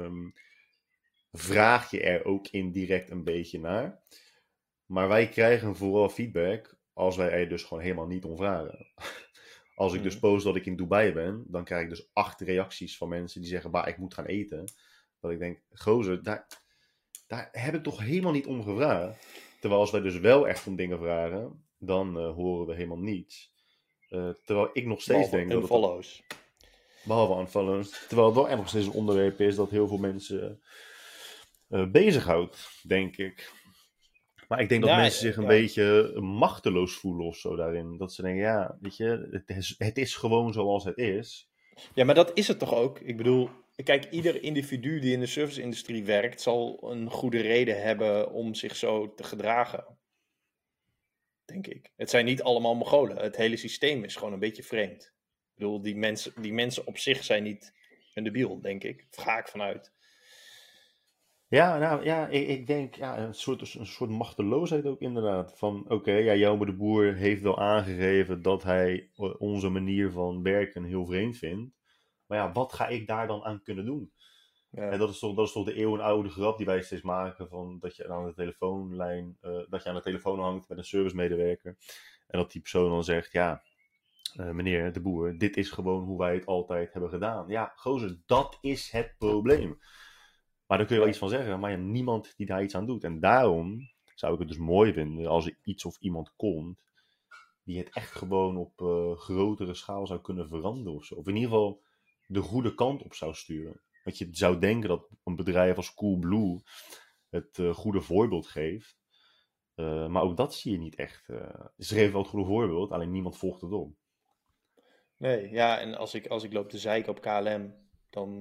A: vraag je er ook indirect een beetje naar. Maar wij krijgen vooral feedback als wij er dus gewoon helemaal niet om vragen. Als ik dus post dat ik in Dubai ben, dan krijg ik dus 8 reacties van mensen die zeggen waar ik moet gaan eten. Dat ik denk, gozer, daar heb ik toch helemaal niet om gevraagd. Terwijl als wij dus wel echt om dingen vragen, dan horen we helemaal niets. Terwijl ik nog steeds denk dat het...
B: Unfollows.
A: Behalve unfollows. Terwijl het wel echt nog steeds een onderwerp is dat heel veel mensen bezighoudt, denk ik. Maar ik denk dat mensen zich een beetje machteloos voelen of zo daarin. Dat ze denken, ja, weet je, het is gewoon zoals het is.
B: Ja, maar dat is het toch ook? Ik bedoel, kijk, ieder individu die in de service-industrie werkt, zal een goede reden hebben om zich zo te gedragen. Denk ik. Het zijn niet allemaal Mongolen. Het hele systeem is gewoon een beetje vreemd. Ik bedoel, die mensen op zich zijn niet een debiel, denk ik. Daar ga ik vanuit.
A: Ja, nou ja, ik denk ja, een soort machteloosheid ook inderdaad. Van oké, ja, Jelme de Boer heeft wel aangegeven dat hij onze manier van werken heel vreemd vindt. Maar ja, wat ga ik daar dan aan kunnen doen?
B: Ja.
A: En dat is toch de eeuwenoude grap die wij steeds maken van dat je aan de telefoonlijn, dat je aan de telefoon hangt met een servicemedewerker. En dat die persoon dan zegt, ja, meneer de Boer, dit is gewoon hoe wij het altijd hebben gedaan. Ja, gozer, dat is het probleem. Maar daar kun je wel iets van zeggen, maar je hebt niemand die daar iets aan doet. En daarom zou ik het dus mooi vinden als er iets of iemand komt die het echt gewoon op grotere schaal zou kunnen veranderen of zo. Of in ieder geval de goede kant op zou sturen. Want je zou denken dat een bedrijf als Coolblue het goede voorbeeld geeft. Maar ook dat zie je niet echt. Ze geven wel het goede voorbeeld, alleen niemand volgt het op.
B: Nee, ja, en als ik loop te zeiken op KLM, dan,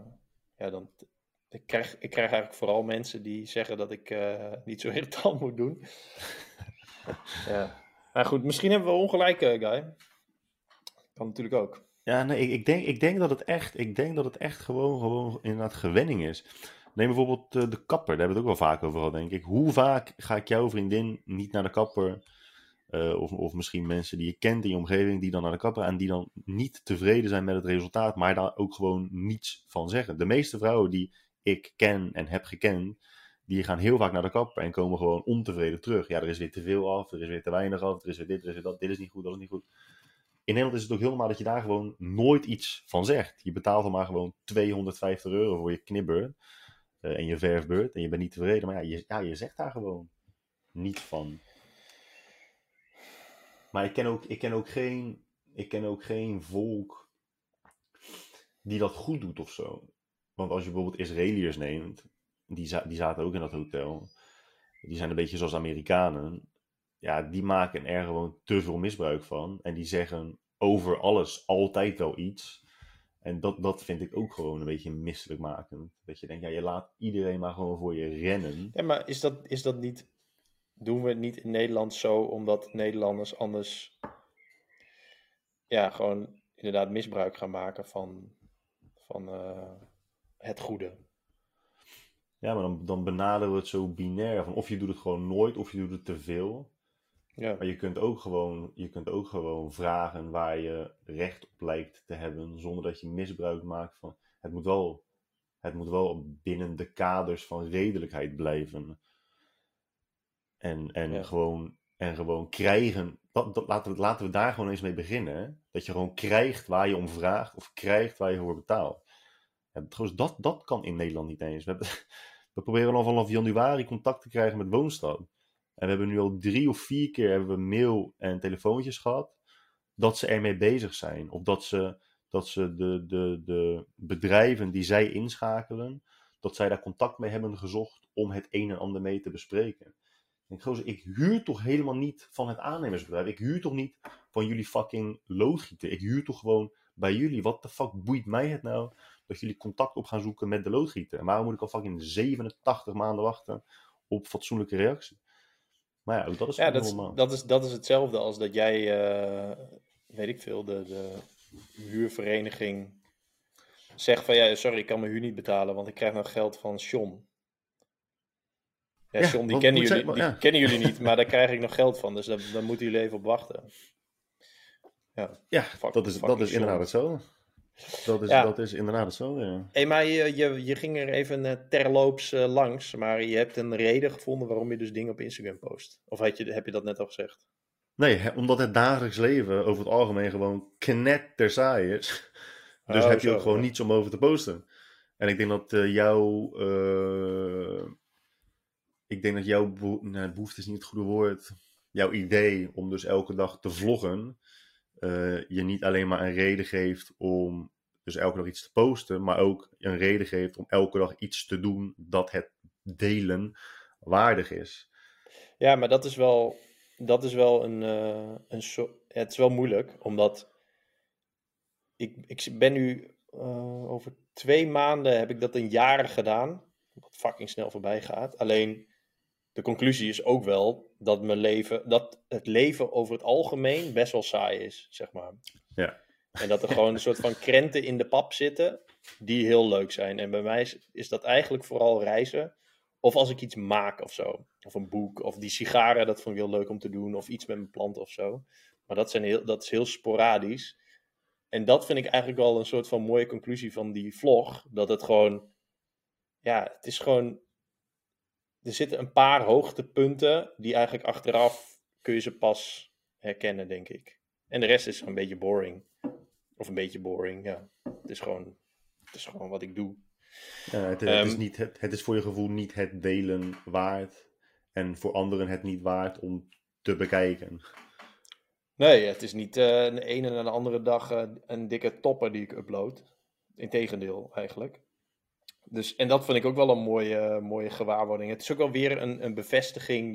B: ik krijg eigenlijk vooral mensen die zeggen dat ik niet zo irritant moet doen. Ja. Maar goed, misschien hebben we ongelijk, Guy. Kan natuurlijk ook.
A: Ja, nee, ik denk dat het echt gewoon inderdaad gewenning is. Neem bijvoorbeeld de kapper, daar hebben we het ook wel vaak over gehad, denk ik. Hoe vaak ga ik jouw vriendin niet naar de kapper, of misschien mensen die je kent in je omgeving, die dan naar de kapper en die dan niet tevreden zijn met het resultaat, maar daar ook gewoon niets van zeggen. De meeste vrouwen die ik ken en heb gekend, die gaan heel vaak naar de kapper en komen gewoon ontevreden terug. Ja, er is weer te veel af, er is weer te weinig af, er is weer dit, er is weer dat, dit is niet goed, dat is niet goed. In Nederland is het ook heel normaal dat je daar gewoon nooit iets van zegt. Je betaalt er maar gewoon €250 voor je knipbeurt en je verfbeurt en je bent niet tevreden. Maar je zegt daar gewoon niet van. Maar ik ken ook geen volk die dat goed doet of zo. Want als je bijvoorbeeld Israëliërs neemt, die zaten ook in dat hotel. Die zijn een beetje zoals Amerikanen. Ja, die maken er gewoon te veel misbruik van. En die zeggen over alles altijd wel iets. En dat vind ik ook gewoon een beetje misselijkmakend. Dat je denkt, ja, je laat iedereen maar gewoon voor je rennen.
B: Ja, maar is dat niet... Doen we het niet in Nederland zo, omdat Nederlanders anders... Ja, gewoon inderdaad misbruik gaan maken van van het goede.
A: Ja, maar dan benaderen we het zo binair. Van of je doet het gewoon nooit, of je doet het te veel.
B: Ja,
A: Maar je kunt ook gewoon vragen waar je recht op lijkt te hebben, zonder dat je misbruik maakt van. Het moet wel binnen de kaders van redelijkheid blijven. En
B: ja.
A: gewoon krijgen. Laten we daar gewoon eens mee beginnen. Hè? Dat je gewoon krijgt waar je om vraagt, of krijgt waar je voor betaalt. Ja, dat kan in Nederland niet eens. We proberen al vanaf januari contact te krijgen met Woonstad. En we hebben nu al 3 of 4 keer hebben we mail en telefoontjes gehad. Dat ze ermee bezig zijn. Of dat ze de bedrijven die zij inschakelen. Dat zij daar contact mee hebben gezocht om het een en ander mee te bespreken. Ik huur toch helemaal niet van het aannemersbedrijf. Ik huur toch niet van jullie fucking loodgieter. Ik huur toch gewoon bij jullie. Wat de fuck boeit mij het nou dat jullie contact op gaan zoeken met de loodgieter? En waarom moet ik al fucking 87 maanden wachten op fatsoenlijke reactie? Maar ja, dat is
B: Ja,
A: gewoon normaal.
B: dat is hetzelfde als dat jij, weet ik veel, de huurvereniging zegt van ja, sorry, ik kan mijn huur niet betalen, want ik krijg nog geld van John. Ja,
A: Ja,
B: John,
A: wat
B: kennen
A: moet
B: jullie,
A: zij-
B: die
A: ja.
B: kennen jullie niet, maar daar krijg ik nog geld van, dus daar moeten jullie even op wachten. Ja,
A: Ja,
B: fuck-
A: dat is
B: fucking
A: inderdaad
B: John.
A: hetzelfde.
B: Ja.
A: Dat is inderdaad hetzelfde, ja.
B: Hey, maar je ging er even terloops langs, maar je hebt een reden gevonden waarom je dus dingen op Instagram post. Of heb je dat net al gezegd?
A: Nee, omdat het dagelijks leven over het algemeen gewoon knettersaai is. Dus
B: Oh,
A: heb je
B: zo,
A: ook gewoon
B: ja.
A: niets om over te posten. En ik denk dat jouw behoefte is niet het goede woord. Jouw idee om dus elke dag te vloggen, je niet alleen maar een reden geeft om dus elke dag iets te posten, maar ook een reden geeft om elke dag iets te doen dat het delen waardig is.
B: Ja, maar dat is wel het is wel moeilijk, omdat ik ben nu over 2 maanden heb ik dat een jaar gedaan, wat fucking snel voorbij gaat. Alleen de conclusie is ook wel dat het leven over het algemeen best wel saai is, zeg maar.
A: Ja.
B: En dat er gewoon een soort van krenten in de pap zitten die heel leuk zijn. En bij mij is dat eigenlijk vooral reizen. Of als ik iets maak of zo. Of een boek. Of die sigaren, dat vond ik heel leuk om te doen. Of iets met mijn planten of zo. Maar dat is heel sporadisch. En dat vind ik eigenlijk wel een soort van mooie conclusie van die vlog. Dat het gewoon... Ja, het is gewoon... Er zitten een paar hoogtepunten die eigenlijk achteraf kun je ze pas herkennen, denk ik. En de rest is een beetje boring. Of een beetje boring, ja. Het is gewoon wat ik doe.
A: Ja, het is voor je gevoel niet het delen waard. En voor anderen het niet waard om te bekijken.
B: Nee, het is niet de ene na de andere dag een dikke topper die ik upload. Integendeel, eigenlijk. Dus, en dat vind ik ook wel een mooie gewaarwording. Het is ook wel weer een bevestiging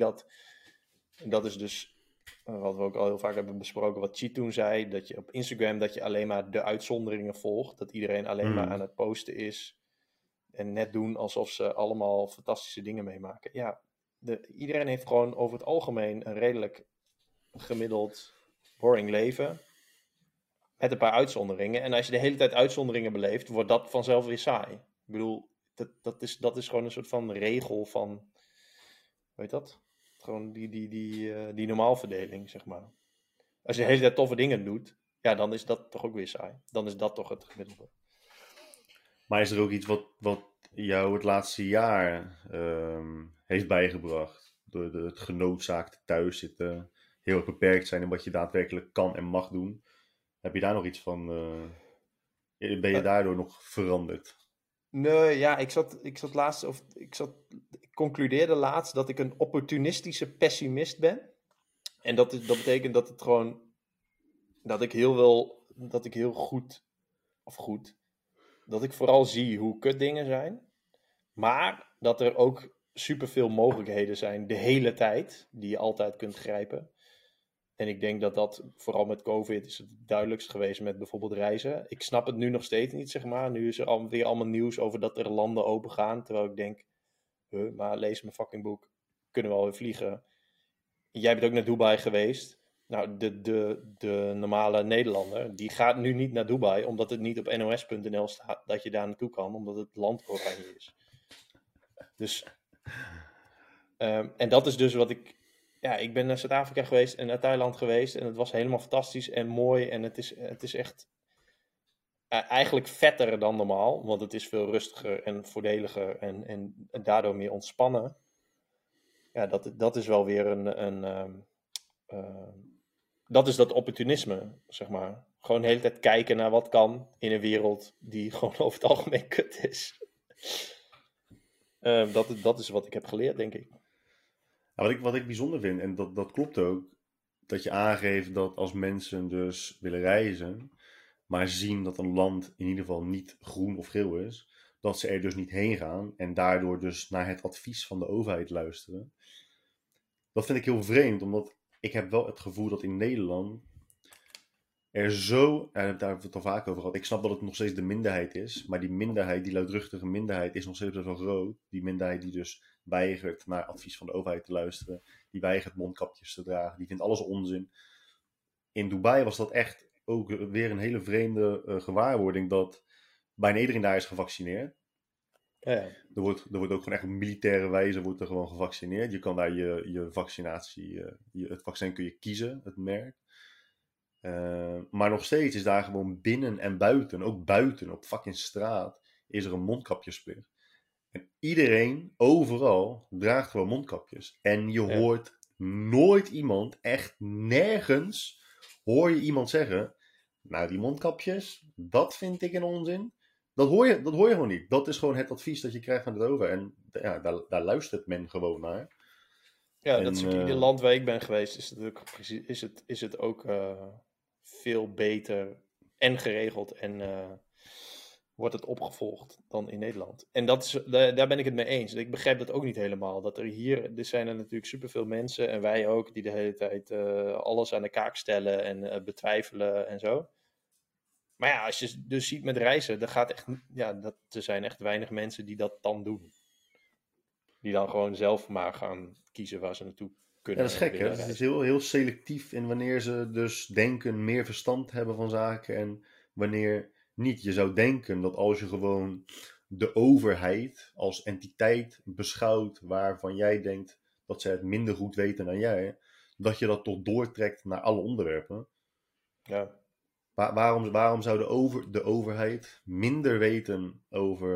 B: dat is dus wat we ook al heel vaak hebben besproken, wat Cheat toen zei, dat je op Instagram dat je alleen maar de uitzonderingen volgt. Dat iedereen alleen maar aan het posten is en net doen alsof ze allemaal fantastische dingen meemaken. Ja, iedereen heeft gewoon over het algemeen een redelijk gemiddeld boring leven. Met een paar uitzonderingen. En als je de hele tijd uitzonderingen beleeft, wordt dat vanzelf weer saai. Ik bedoel, dat is gewoon een soort van regel van, weet dat? Gewoon die normaalverdeling, zeg maar. Als je de hele tijd toffe dingen doet, ja, dan is dat toch ook weer saai. Dan is dat toch het gemiddelde.
A: Maar is er ook iets wat jou het laatste jaar heeft bijgebracht? Door het genoodzaakte thuiszitten, heel erg beperkt zijn in wat je daadwerkelijk kan en mag doen. Heb je daar nog iets van? Ben je daardoor nog veranderd?
B: Nee, ja, ik concludeerde laatst dat ik een opportunistische pessimist ben. En dat betekent dat het gewoon, dat ik heel goed, dat ik vooral zie hoe kut dingen zijn. Maar dat er ook superveel mogelijkheden zijn de hele tijd, die je altijd kunt grijpen. En ik denk dat vooral met COVID is het duidelijkst geweest met bijvoorbeeld reizen. Ik snap het nu nog steeds niet, zeg maar. Nu is er weer allemaal nieuws over dat er landen open gaan. Terwijl ik denk, maar lees mijn fucking boek. Kunnen we alweer vliegen. Jij bent ook naar Dubai geweest. Nou, de normale Nederlander, die gaat nu niet naar Dubai, omdat het niet op nos.nl staat dat je daar naartoe kan, omdat het land oranje is. Dus, en dat is dus wat ik ben naar Zuid-Afrika geweest en naar Thailand geweest en het was helemaal fantastisch en mooi en het is echt eigenlijk vetter dan normaal, want het is veel rustiger en voordeliger en daardoor meer ontspannen. Ja, dat is wel weer dat is dat opportunisme, zeg maar. Gewoon de hele tijd kijken naar wat kan in een wereld die gewoon over het algemeen kut is. Dat is wat ik heb geleerd, denk ik.
A: Ja, wat ik bijzonder vind, en dat klopt ook, dat je aangeeft dat als mensen dus willen reizen, maar zien dat een land in ieder geval niet groen of geel is, dat ze er dus niet heen gaan en daardoor dus naar het advies van de overheid luisteren. Dat vind ik heel vreemd, omdat ik heb wel het gevoel dat in Nederland er zo, daar hebben we het al vaak over gehad, ik snap dat het nog steeds de minderheid is, maar die minderheid, die luidruchtige minderheid, is nog steeds best wel groot. Die minderheid die dus weigert naar advies van de overheid te luisteren, die weigert mondkapjes te dragen, die vindt alles onzin. In Dubai was dat echt ook weer een hele vreemde gewaarwording dat bijna iedereen daar is gevaccineerd.
B: Ja.
A: Er wordt ook gewoon echt op militaire wijze wordt er gewoon gevaccineerd. Je kan daar je vaccinatie, het vaccin kun je kiezen, het merk. Maar nog steeds is daar gewoon binnen en buiten, ook buiten op fucking straat, is er een mondkapjesplicht. En iedereen, overal, draagt gewoon mondkapjes. En je hoort nooit iemand, echt nergens, hoor je iemand zeggen, nou die mondkapjes, dat vind ik een onzin. Dat hoor je gewoon niet. Dat is gewoon het advies dat je krijgt van het over. En ja, daar luistert men gewoon naar.
B: Ja, dat is ook ieder land waar ik ben geweest, is het ook veel beter en geregeld en wordt het opgevolgd dan in Nederland. En daar ben ik het mee eens. Ik begrijp dat ook niet helemaal. Dat er zijn er natuurlijk superveel mensen en wij ook, die de hele tijd alles aan de kaak stellen en betwijfelen en zo. Maar ja, als je dus ziet met reizen, er zijn echt weinig mensen die dat dan doen. Die dan gewoon zelf maar gaan kiezen waar ze naartoe kunnen.
A: Ja, dat is gek, hè? Het is heel, heel selectief in wanneer ze dus denken meer verstand hebben van zaken en wanneer niet. Je zou denken dat als je gewoon de overheid als entiteit beschouwt waarvan jij denkt dat zij het minder goed weten dan jij, dat je dat toch doortrekt naar alle onderwerpen.
B: Ja.
A: Waarom zou de overheid minder weten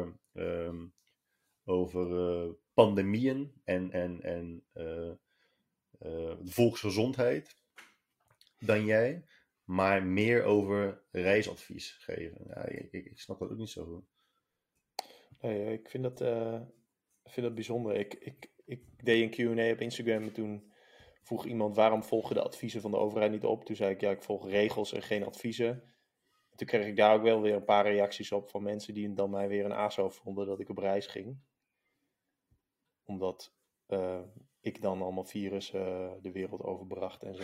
A: over pandemieën en de volksgezondheid dan jij, maar meer over reisadvies geven? Ja, ik snap dat ook niet zo goed.
B: Nee, ik vind dat bijzonder. Ik deed een Q&A op Instagram en toen vroeg iemand waarom volgen de adviezen van de overheid niet op. Toen zei ik ja, ik volg regels en geen adviezen. Toen kreeg ik daar ook wel weer een paar reacties op van mensen die dan mij weer een ASO vonden dat ik op reis ging. Omdat ik dan allemaal virussen de wereld overbracht en zo.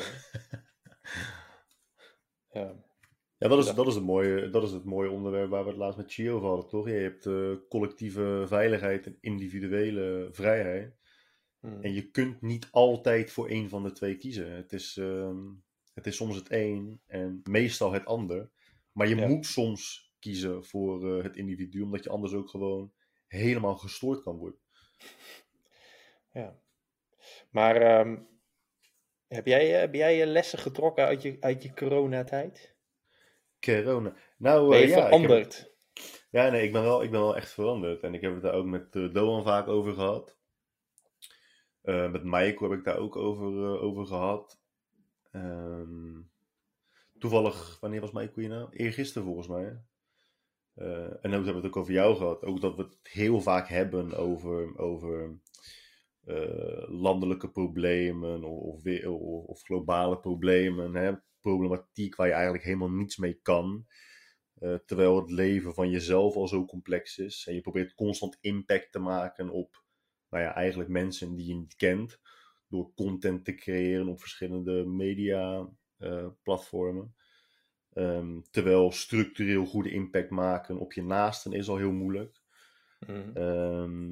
B: Ja.
A: Ja, dat is het mooie onderwerp waar we het laatst met Chio over hadden, toch? Je hebt collectieve veiligheid en individuele vrijheid. En je kunt niet altijd voor één van de twee kiezen. Het is soms het een en meestal het ander. Maar je moet soms kiezen voor het individu, omdat je anders ook gewoon helemaal gestoord kan worden.
B: Ja. Maar heb jij je lessen getrokken uit je coronatijd?
A: Corona. Nou,
B: Ben je
A: ja,
B: veranderd?
A: ik ben wel echt veranderd. En ik heb het daar ook met Doan vaak over gehad. Met Michael heb ik daar ook over gehad. Toevallig, wanneer was Michael hier nou? Eergisteren volgens mij. En ook hebben we het ook over jou gehad. Ook dat we het heel vaak hebben over landelijke problemen of globale problemen. Hè? Problematiek waar je eigenlijk helemaal niets mee kan. Terwijl het leven van jezelf al zo complex is. En je probeert constant impact te maken op eigenlijk mensen die je niet kent. Door content te creëren op verschillende media platformen. Terwijl structureel goede impact maken op je naasten is al heel moeilijk.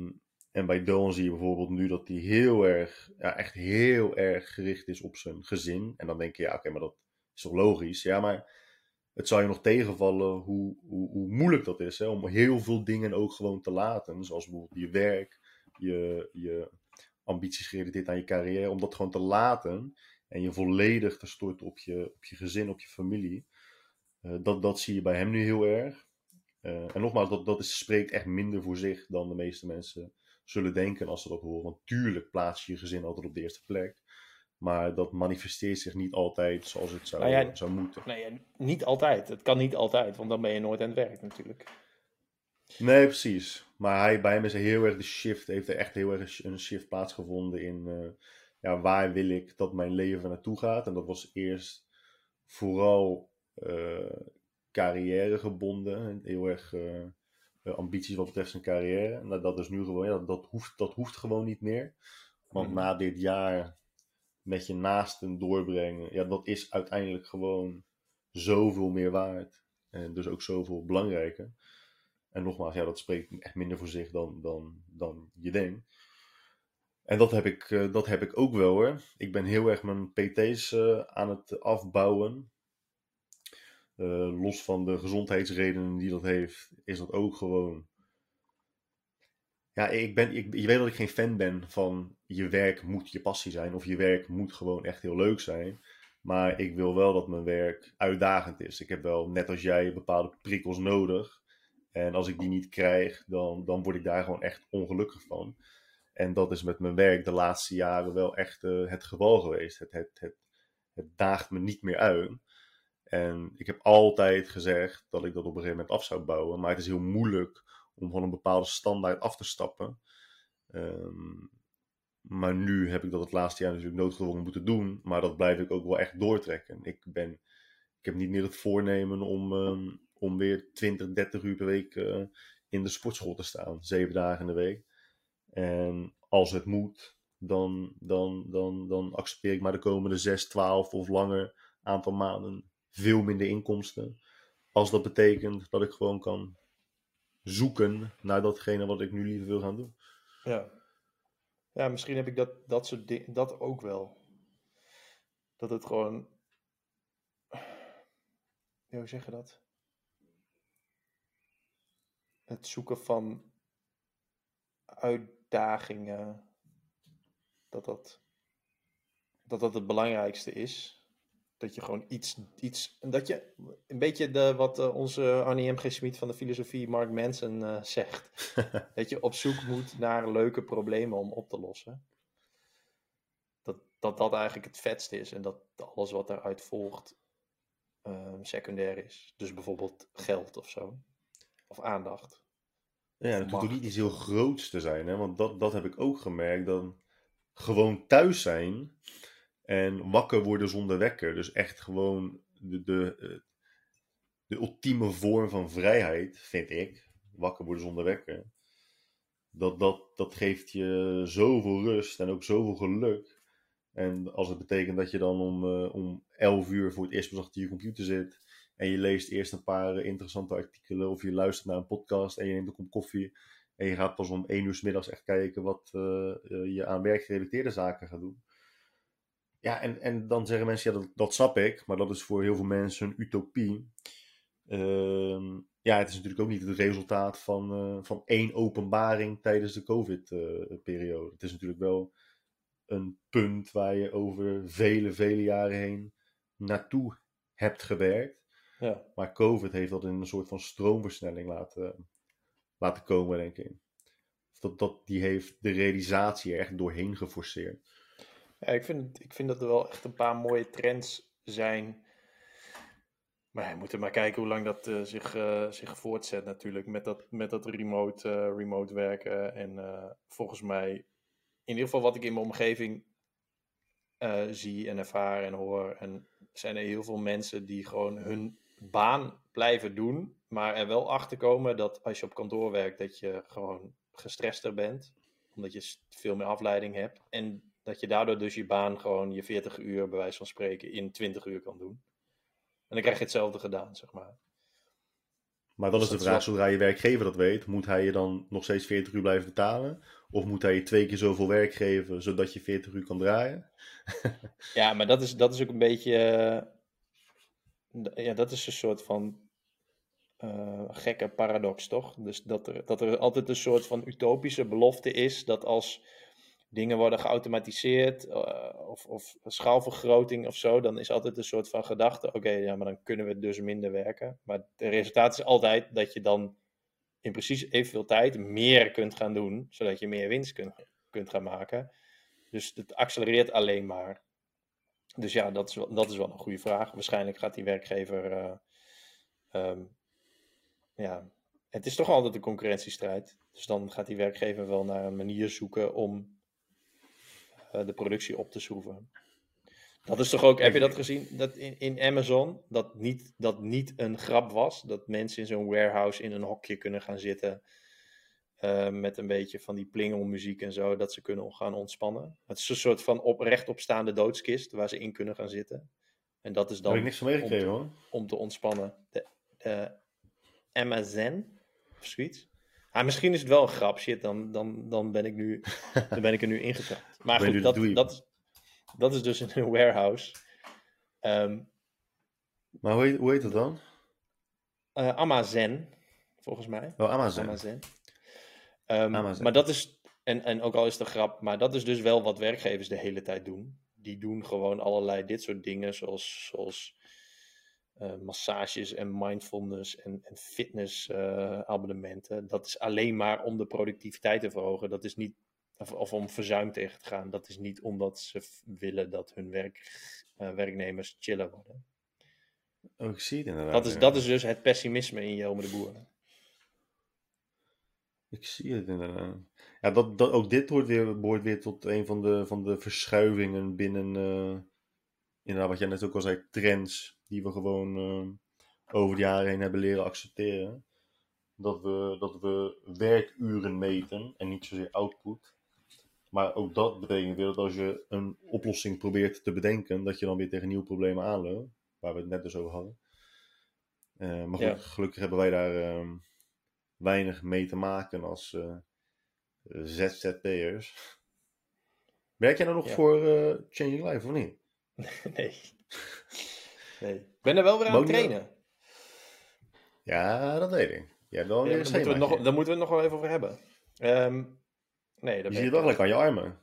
A: En bij Doan zie je bijvoorbeeld nu dat hij heel erg, ja, echt heel erg gericht is op zijn gezin. En dan denk je, ja, oké, maar dat is toch logisch? Ja, maar het zou je nog tegenvallen hoe moeilijk dat is, hè? Om heel veel dingen ook gewoon te laten. Zoals bijvoorbeeld je werk, je ambities gerelateerd aan je carrière. Om dat gewoon te laten en je volledig te storten op je gezin, op je familie. Dat zie je bij hem nu heel erg. En nogmaals, spreekt echt minder voor zich dan de meeste mensen zullen denken als ze dat horen. Want tuurlijk plaats je je gezin altijd op de eerste plek. Maar dat manifesteert zich niet altijd zoals het
B: Nou ja,
A: zou moeten.
B: nou ja, niet altijd. Het kan niet altijd, want dan ben je nooit aan het werk natuurlijk.
A: Nee, precies. Maar bij hem is er heel erg de shift, heeft er echt heel erg een shift plaatsgevonden in ja, waar wil ik dat mijn leven naartoe gaat. En dat was eerst vooral carrière gebonden. Heel erg ambities wat betreft zijn carrière. En dat is nu gewoon, ja, dat hoeft gewoon niet meer. Want na dit jaar met je naasten doorbrengen, ja, dat is uiteindelijk gewoon zoveel meer waard. En dus ook zoveel belangrijker. En nogmaals, ja, dat spreekt echt minder voor zich dan je denkt. En dat heb ik ook wel hoor. Ik ben heel erg mijn PT's aan het afbouwen. Los van de gezondheidsredenen die dat heeft, is dat ook gewoon. Ja, je weet dat ik geen fan ben van je werk moet je passie zijn. Of je werk moet gewoon echt heel leuk zijn. Maar ik wil wel dat mijn werk uitdagend is. Ik heb wel, net als jij, bepaalde prikkels nodig. En als ik die niet krijg, dan word ik daar gewoon echt ongelukkig van. En dat is met mijn werk de laatste jaren wel echt het geval geweest. Het daagt me niet meer uit. En ik heb altijd gezegd dat ik dat op een gegeven moment af zou bouwen. Maar het is heel moeilijk om van een bepaalde standaard af te stappen. Maar nu heb ik dat het laatste jaar natuurlijk noodgedwongen moeten doen. Maar dat blijf ik ook wel echt doortrekken. Ik heb niet meer het voornemen om weer 20, 30 uur per week in de sportschool te staan. 7 dagen in de week. En als het moet, dan accepteer ik maar de komende 6, 12 of langer aantal maanden veel minder inkomsten. Als dat betekent dat ik gewoon kan zoeken naar datgene wat ik nu liever wil gaan doen.
B: Ja, ja, misschien heb ik dat soort dingen, dat ook wel. Dat het gewoon, ja, hoe zeg je dat? Het zoeken van uitdagingen, dat het belangrijkste is. Dat je gewoon dat je een beetje wat onze Arnie M.G. Schmid van de filosofie, Mark Manson, zegt. Dat je op zoek moet naar leuke problemen om op te lossen. Dat eigenlijk het vetste is en dat alles wat daaruit volgt secundair is. Dus bijvoorbeeld geld of zo. Of aandacht.
A: Ja,
B: Of
A: het hoeft ook
B: macht
A: niet
B: of
A: iets heel
B: zo.
A: groots te zijn, hè? Want dat heb ik ook gemerkt. Dan gewoon thuis zijn en wakker worden zonder wekker. Dus echt gewoon de ultieme vorm van vrijheid, vind ik. Wakker worden zonder wekker. Dat geeft je zoveel rust en ook zoveel geluk. En als het betekent dat je dan om 11 uur voor het eerst pas achter je computer zit. En je leest eerst een paar interessante artikelen. Of je luistert naar een podcast en je neemt een kop koffie. En je gaat pas om 1 uur 's middags echt kijken wat je aan werkgerelateerde zaken gaat doen. Ja, en dan zeggen mensen, ja, dat snap ik. Maar dat is voor heel veel mensen een utopie. Ja, het is natuurlijk ook niet het resultaat van één openbaring tijdens de COVID-periode. Het is natuurlijk wel een punt waar je over vele, vele jaren heen naartoe hebt gewerkt.
B: Ja.
A: Maar COVID heeft dat in een soort van stroomversnelling laten komen, denk ik. Die heeft de realisatie er echt doorheen geforceerd.
B: Ja, ik vind dat er wel echt een paar mooie trends zijn. Maar we moeten maar kijken hoe lang dat zich voortzet natuurlijk. Met dat remote werken. En volgens mij, in ieder geval wat ik in mijn omgeving zie en ervaar en hoor. En zijn er heel veel mensen die gewoon hun baan blijven doen. Maar er wel achter komen dat als je op kantoor werkt, dat je gewoon gestrester bent. Omdat je veel meer afleiding hebt. En dat je daardoor dus je baan gewoon je 40 uur, bij wijze van spreken, in 20 uur kan doen. En dan krijg je hetzelfde gedaan, zeg maar.
A: Maar dan
B: Dus
A: is de
B: dat is
A: vraag,
B: wel...
A: zodra je werkgever dat weet, moet hij je dan nog steeds 40 uur blijven betalen? Of moet hij je 2 keer zoveel werk geven, zodat je 40 uur kan draaien?
B: Ja, maar dat is ook een beetje... ja, dat is een soort van gekke paradox, toch? Dus dat er altijd een soort van utopische belofte is dat als dingen worden geautomatiseerd of schaalvergroting of zo, dan is altijd een soort van gedachte, oké, ja, maar dan kunnen we dus minder werken. Maar het resultaat is altijd dat je dan in precies evenveel tijd meer kunt gaan doen, zodat je meer winst kunt gaan maken. Dus het accelereert alleen maar. Dus ja, dat is wel een goede vraag. Waarschijnlijk gaat die werkgever ehm, ja, het is toch altijd een concurrentiestrijd. Dus dan gaat die werkgever wel naar een manier zoeken om de productie op te schroeven. Dat is toch ook, heb je dat gezien? Dat in Amazon, dat niet een grap was. Dat mensen in zo'n warehouse in een hokje kunnen gaan zitten. Met een beetje van die plingelmuziek en zo. Dat ze kunnen gaan ontspannen. Het is een soort van rechtopstaande doodskist waar ze in kunnen gaan zitten. En dat is
A: Daar heb ik
B: dan
A: niks van meegekregen hoor.
B: om te ontspannen. De Amazon of zoiets. Ah, misschien is het wel een grap, shit, dan ben ik er nu ingetrapt. Maar
A: Ben je
B: goed,
A: nu de dweeb?
B: dat is dus in een warehouse.
A: Maar hoe heet dat dan?
B: Amazon, volgens mij.
A: Oh, Amazon.
B: Amazon.
A: Amazon.
B: Maar dat is, en ook al is het een grap, maar dat is dus wel wat werkgevers de hele tijd doen. Die doen gewoon allerlei dit soort dingen, zoals massages en mindfulness en fitness abonnementen. Dat is alleen maar om de productiviteit te verhogen. Dat is niet, of om verzuim tegen te gaan. Dat is niet omdat ze willen dat hun werknemers chiller worden.
A: Oh, ik zie het inderdaad.
B: Dat is dus het pessimisme in Jelme de Boer.
A: Ik zie het inderdaad. Ja, ook dit behoort weer tot een van de verschuivingen binnen, inderdaad, wat jij net ook al zei, trends die we gewoon over de jaren heen hebben leren accepteren. Dat we werkuren meten en niet zozeer output. Maar ook dat betekent weer dat als je een oplossing probeert te bedenken, dat je dan weer tegen nieuwe problemen aanloopt. Waar we het net dus over hadden. Maar goed,
B: Ja.
A: gelukkig hebben wij daar weinig mee te maken als ZZP'ers. Werk jij nou nog voor Changing Life of niet?
B: Nee. Ik ben er wel weer aan het trainen.
A: Ja, dat weet ik. Ja, dan
B: daar moeten we het nog wel even over hebben. Nee,
A: je ziet het wel gelijk aan je armen.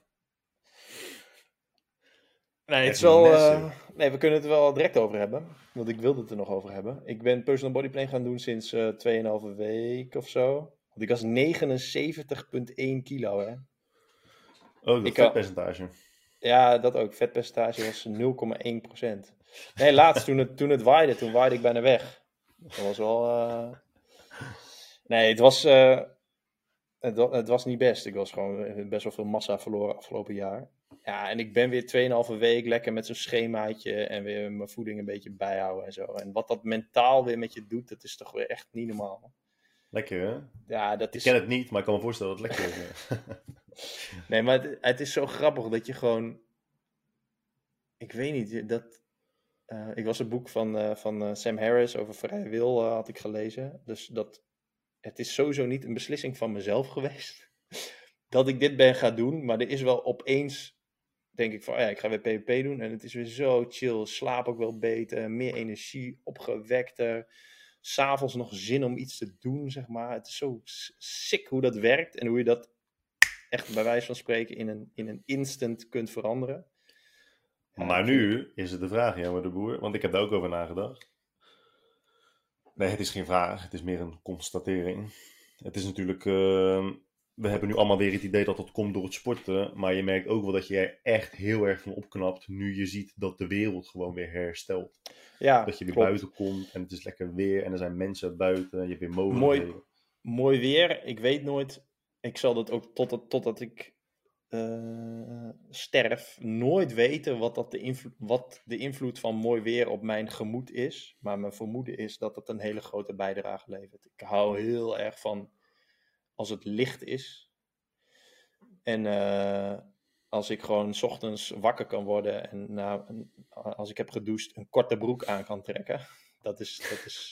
B: Nee, het is wel, nee, we kunnen het er wel direct over hebben. Want ik wilde het er nog over hebben. Ik ben personal bodyplan gaan doen sinds 2,5 week of zo. Want ik was 79,1 kilo, hè.
A: Oh, dat vetpercentage.
B: Ja, dat ook. Vetpercentage was 0,1%. Nee, laatst toen het waaide, toen waaide ik bijna weg. Dat was wel... Nee, het was niet best. Ik was gewoon best wel veel massa verloren afgelopen jaar. Ja, en ik ben weer 2,5 week lekker met zo'n schemaatje en weer mijn voeding een beetje bijhouden en zo. En wat dat mentaal weer met je doet, dat is toch weer echt niet normaal.
A: Lekker, hè?
B: Ja,
A: ik ken het niet, maar ik kan me voorstellen dat het lekker is.
B: Nee, maar het is zo grappig dat je gewoon... Ik weet niet, ik was een boek van Sam Harris over vrije wil had ik gelezen. Dus het is sowieso niet een beslissing van mezelf geweest dat ik dit ben gaan doen. Maar er is wel opeens, denk ik van, ja, ik ga weer PvP doen. En het is weer zo chill, slaap ook wel beter, meer energie, opgewekter. 's Avonds nog zin om iets te doen, zeg maar. Het is zo sick hoe dat werkt en hoe je dat echt bij wijze van spreken in een instant kunt veranderen. Ja,
A: maar nu is het de vraag, Jelme de Boer, want ik heb daar ook over nagedacht. Nee, het is geen vraag, het is meer een constatering. Het is natuurlijk, we hebben nu allemaal weer het idee dat dat komt door het sporten, maar je merkt ook wel dat je er echt heel erg van opknapt nu je ziet dat de wereld gewoon weer herstelt.
B: Ja,
A: dat je weer
B: klopt.
A: buiten komt en het is lekker weer en er zijn mensen buiten, je hebt weer mogelijkheden.
B: Mooi weer, ik weet nooit, ik zal dat ook totdat ik sterf, nooit weten wat de invloed van mooi weer op mijn gemoed is. Maar mijn vermoeden is dat het een hele grote bijdrage levert. Ik hou heel erg van als het licht is. En als ik gewoon 's ochtends wakker kan worden en als ik heb gedoucht een korte broek aan kan trekken. Dat is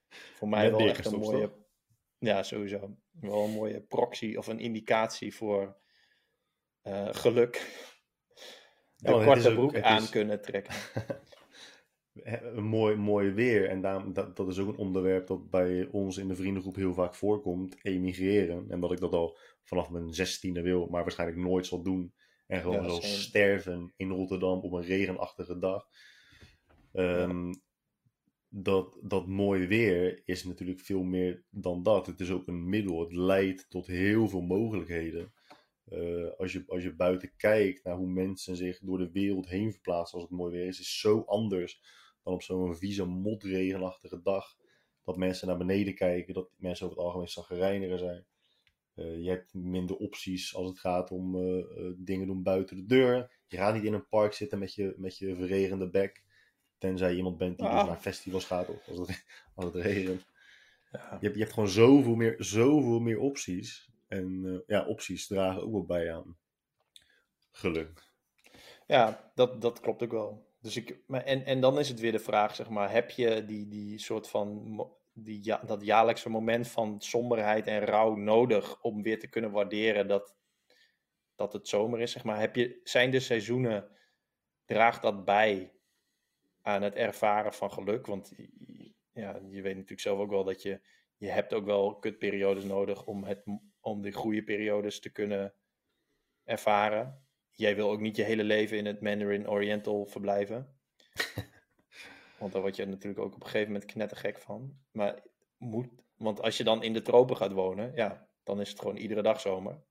B: Voor mij
A: Met
B: wel echt een
A: Birkenstocks,
B: mooie...
A: toch?
B: Ja, sowieso. Wel een mooie proxy of een indicatie voor geluk.
A: Ja,
B: De
A: want het is
B: korte
A: ook,
B: broek
A: het
B: aan
A: is
B: kunnen trekken.
A: een mooi weer. En dat is ook een onderwerp dat bij ons in de vriendengroep heel vaak voorkomt. Emigreren. En dat ik dat al vanaf mijn 16e wil, maar waarschijnlijk nooit zal doen. En gewoon
B: Ja,
A: zal
B: same.
A: sterven in Rotterdam op een regenachtige dag.
B: Ja.
A: Ehm, dat mooi weer is natuurlijk veel meer dan dat. Het is ook een middel. Het leidt tot heel veel mogelijkheden. Als je buiten kijkt naar hoe mensen zich door de wereld heen verplaatsen als het mooi weer is zo anders dan op zo'n vieze, motregenachtige dag. Dat mensen naar beneden kijken, dat mensen over het algemeen chagrijniger zijn. Je hebt minder opties als het gaat om dingen doen buiten de deur. Je gaat niet in een park zitten met je verregende bek. Tenzij je iemand bent die dus
B: Ah,
A: naar festivals gaat of als het regent.
B: ja.
A: Je hebt gewoon zoveel meer opties. En ja, opties dragen ook wel bij aan geluk.
B: Ja, dat klopt ook wel. Dus en dan is het weer de vraag, zeg maar, heb je die soort van, dat jaarlijkse moment van somberheid en rouw nodig om weer te kunnen waarderen dat het zomer is, zeg maar. Zijn de seizoenen, draagt dat bij aan het ervaren van geluk? Want ja, je weet natuurlijk zelf ook wel dat je hebt ook wel kutperiodes nodig om de goede periodes te kunnen ervaren. Jij wil ook niet je hele leven in het Mandarin Oriental verblijven. Want daar word je natuurlijk ook op een gegeven moment knettergek van. Maar want als je dan in de tropen gaat wonen, ja, dan is het gewoon iedere dag zomer.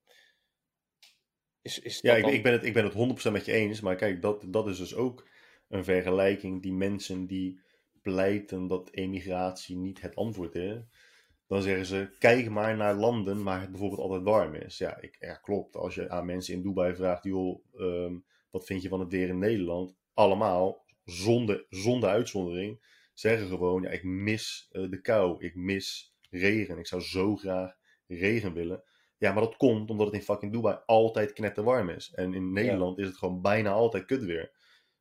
B: Is
A: Ja,
B: dat dan...
A: ik ben het 100% met je eens. Maar kijk, dat is dus ook een vergelijking. Die mensen die pleiten dat emigratie niet het antwoord is. Dan zeggen ze, kijk maar naar landen waar het bijvoorbeeld altijd warm is. Ja, klopt. Als je aan mensen in Dubai vraagt, joh, wat vind je van het weer in Nederland? Allemaal, zonder uitzondering, zeggen gewoon, ja, ik mis de kou. Ik mis regen. Ik zou zo graag regen willen. Ja, maar dat komt omdat het in fucking Dubai altijd knetterwarm is. En in
B: Ja,
A: Nederland is het gewoon bijna altijd kut weer.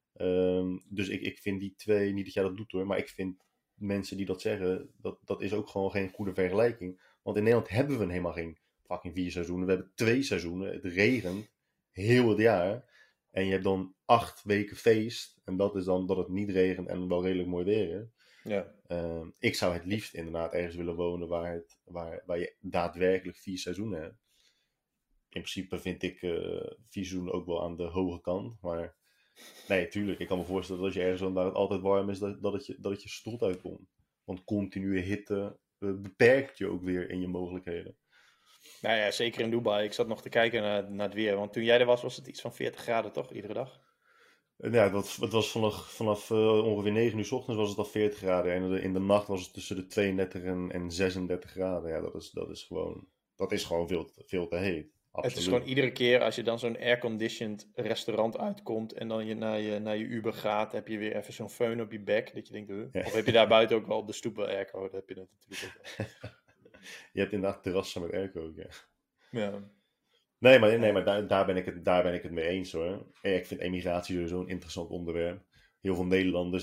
A: Dus ik vind die twee, niet dat jij dat doet hoor, maar ik vind mensen die dat zeggen, dat is ook gewoon geen goede vergelijking. Want in Nederland hebben we helemaal geen fucking 4 seizoenen. We hebben 2 seizoenen. Het regent heel het jaar. En je hebt dan 8 weken feest. En dat is dan dat het niet regent en wel redelijk mooi weer is.
B: ja.
A: Ik zou het liefst inderdaad ergens willen wonen waar je daadwerkelijk 4 seizoenen hebt. In principe vind ik 4 seizoenen ook wel aan de hoge kant. Maar nee, tuurlijk. Ik kan me voorstellen dat als je ergens woont waar het altijd warm is, dat het je strot uitkomt. Want continue hitte beperkt je ook weer in je mogelijkheden.
B: Nou ja, zeker in Dubai. Ik zat nog te kijken naar het weer. Want toen jij er was het iets van 40 graden, toch? Iedere dag?
A: Ja, het was vanaf ongeveer 9 uur 's ochtends was het al 40 graden. En in de nacht was het tussen de 32 en 36 graden. Ja, dat is gewoon veel te heet.
B: Het is gewoon
A: Absoluut.
B: iedere keer als je dan zo'n airconditioned restaurant uitkomt en dan naar je Uber gaat, heb je weer even zo'n föhn op je bek. Dat je denkt,
A: Ja.
B: Of heb je daar buiten ook wel op de stoep wel airco? Dat heb je dat natuurlijk ook wel.
A: Je hebt inderdaad terrassen met airco ook, ja.
B: Ja,
A: Nee, maar daar ben ik het mee eens hoor. Ik vind emigratie sowieso een interessant onderwerp. Heel veel Nederlanders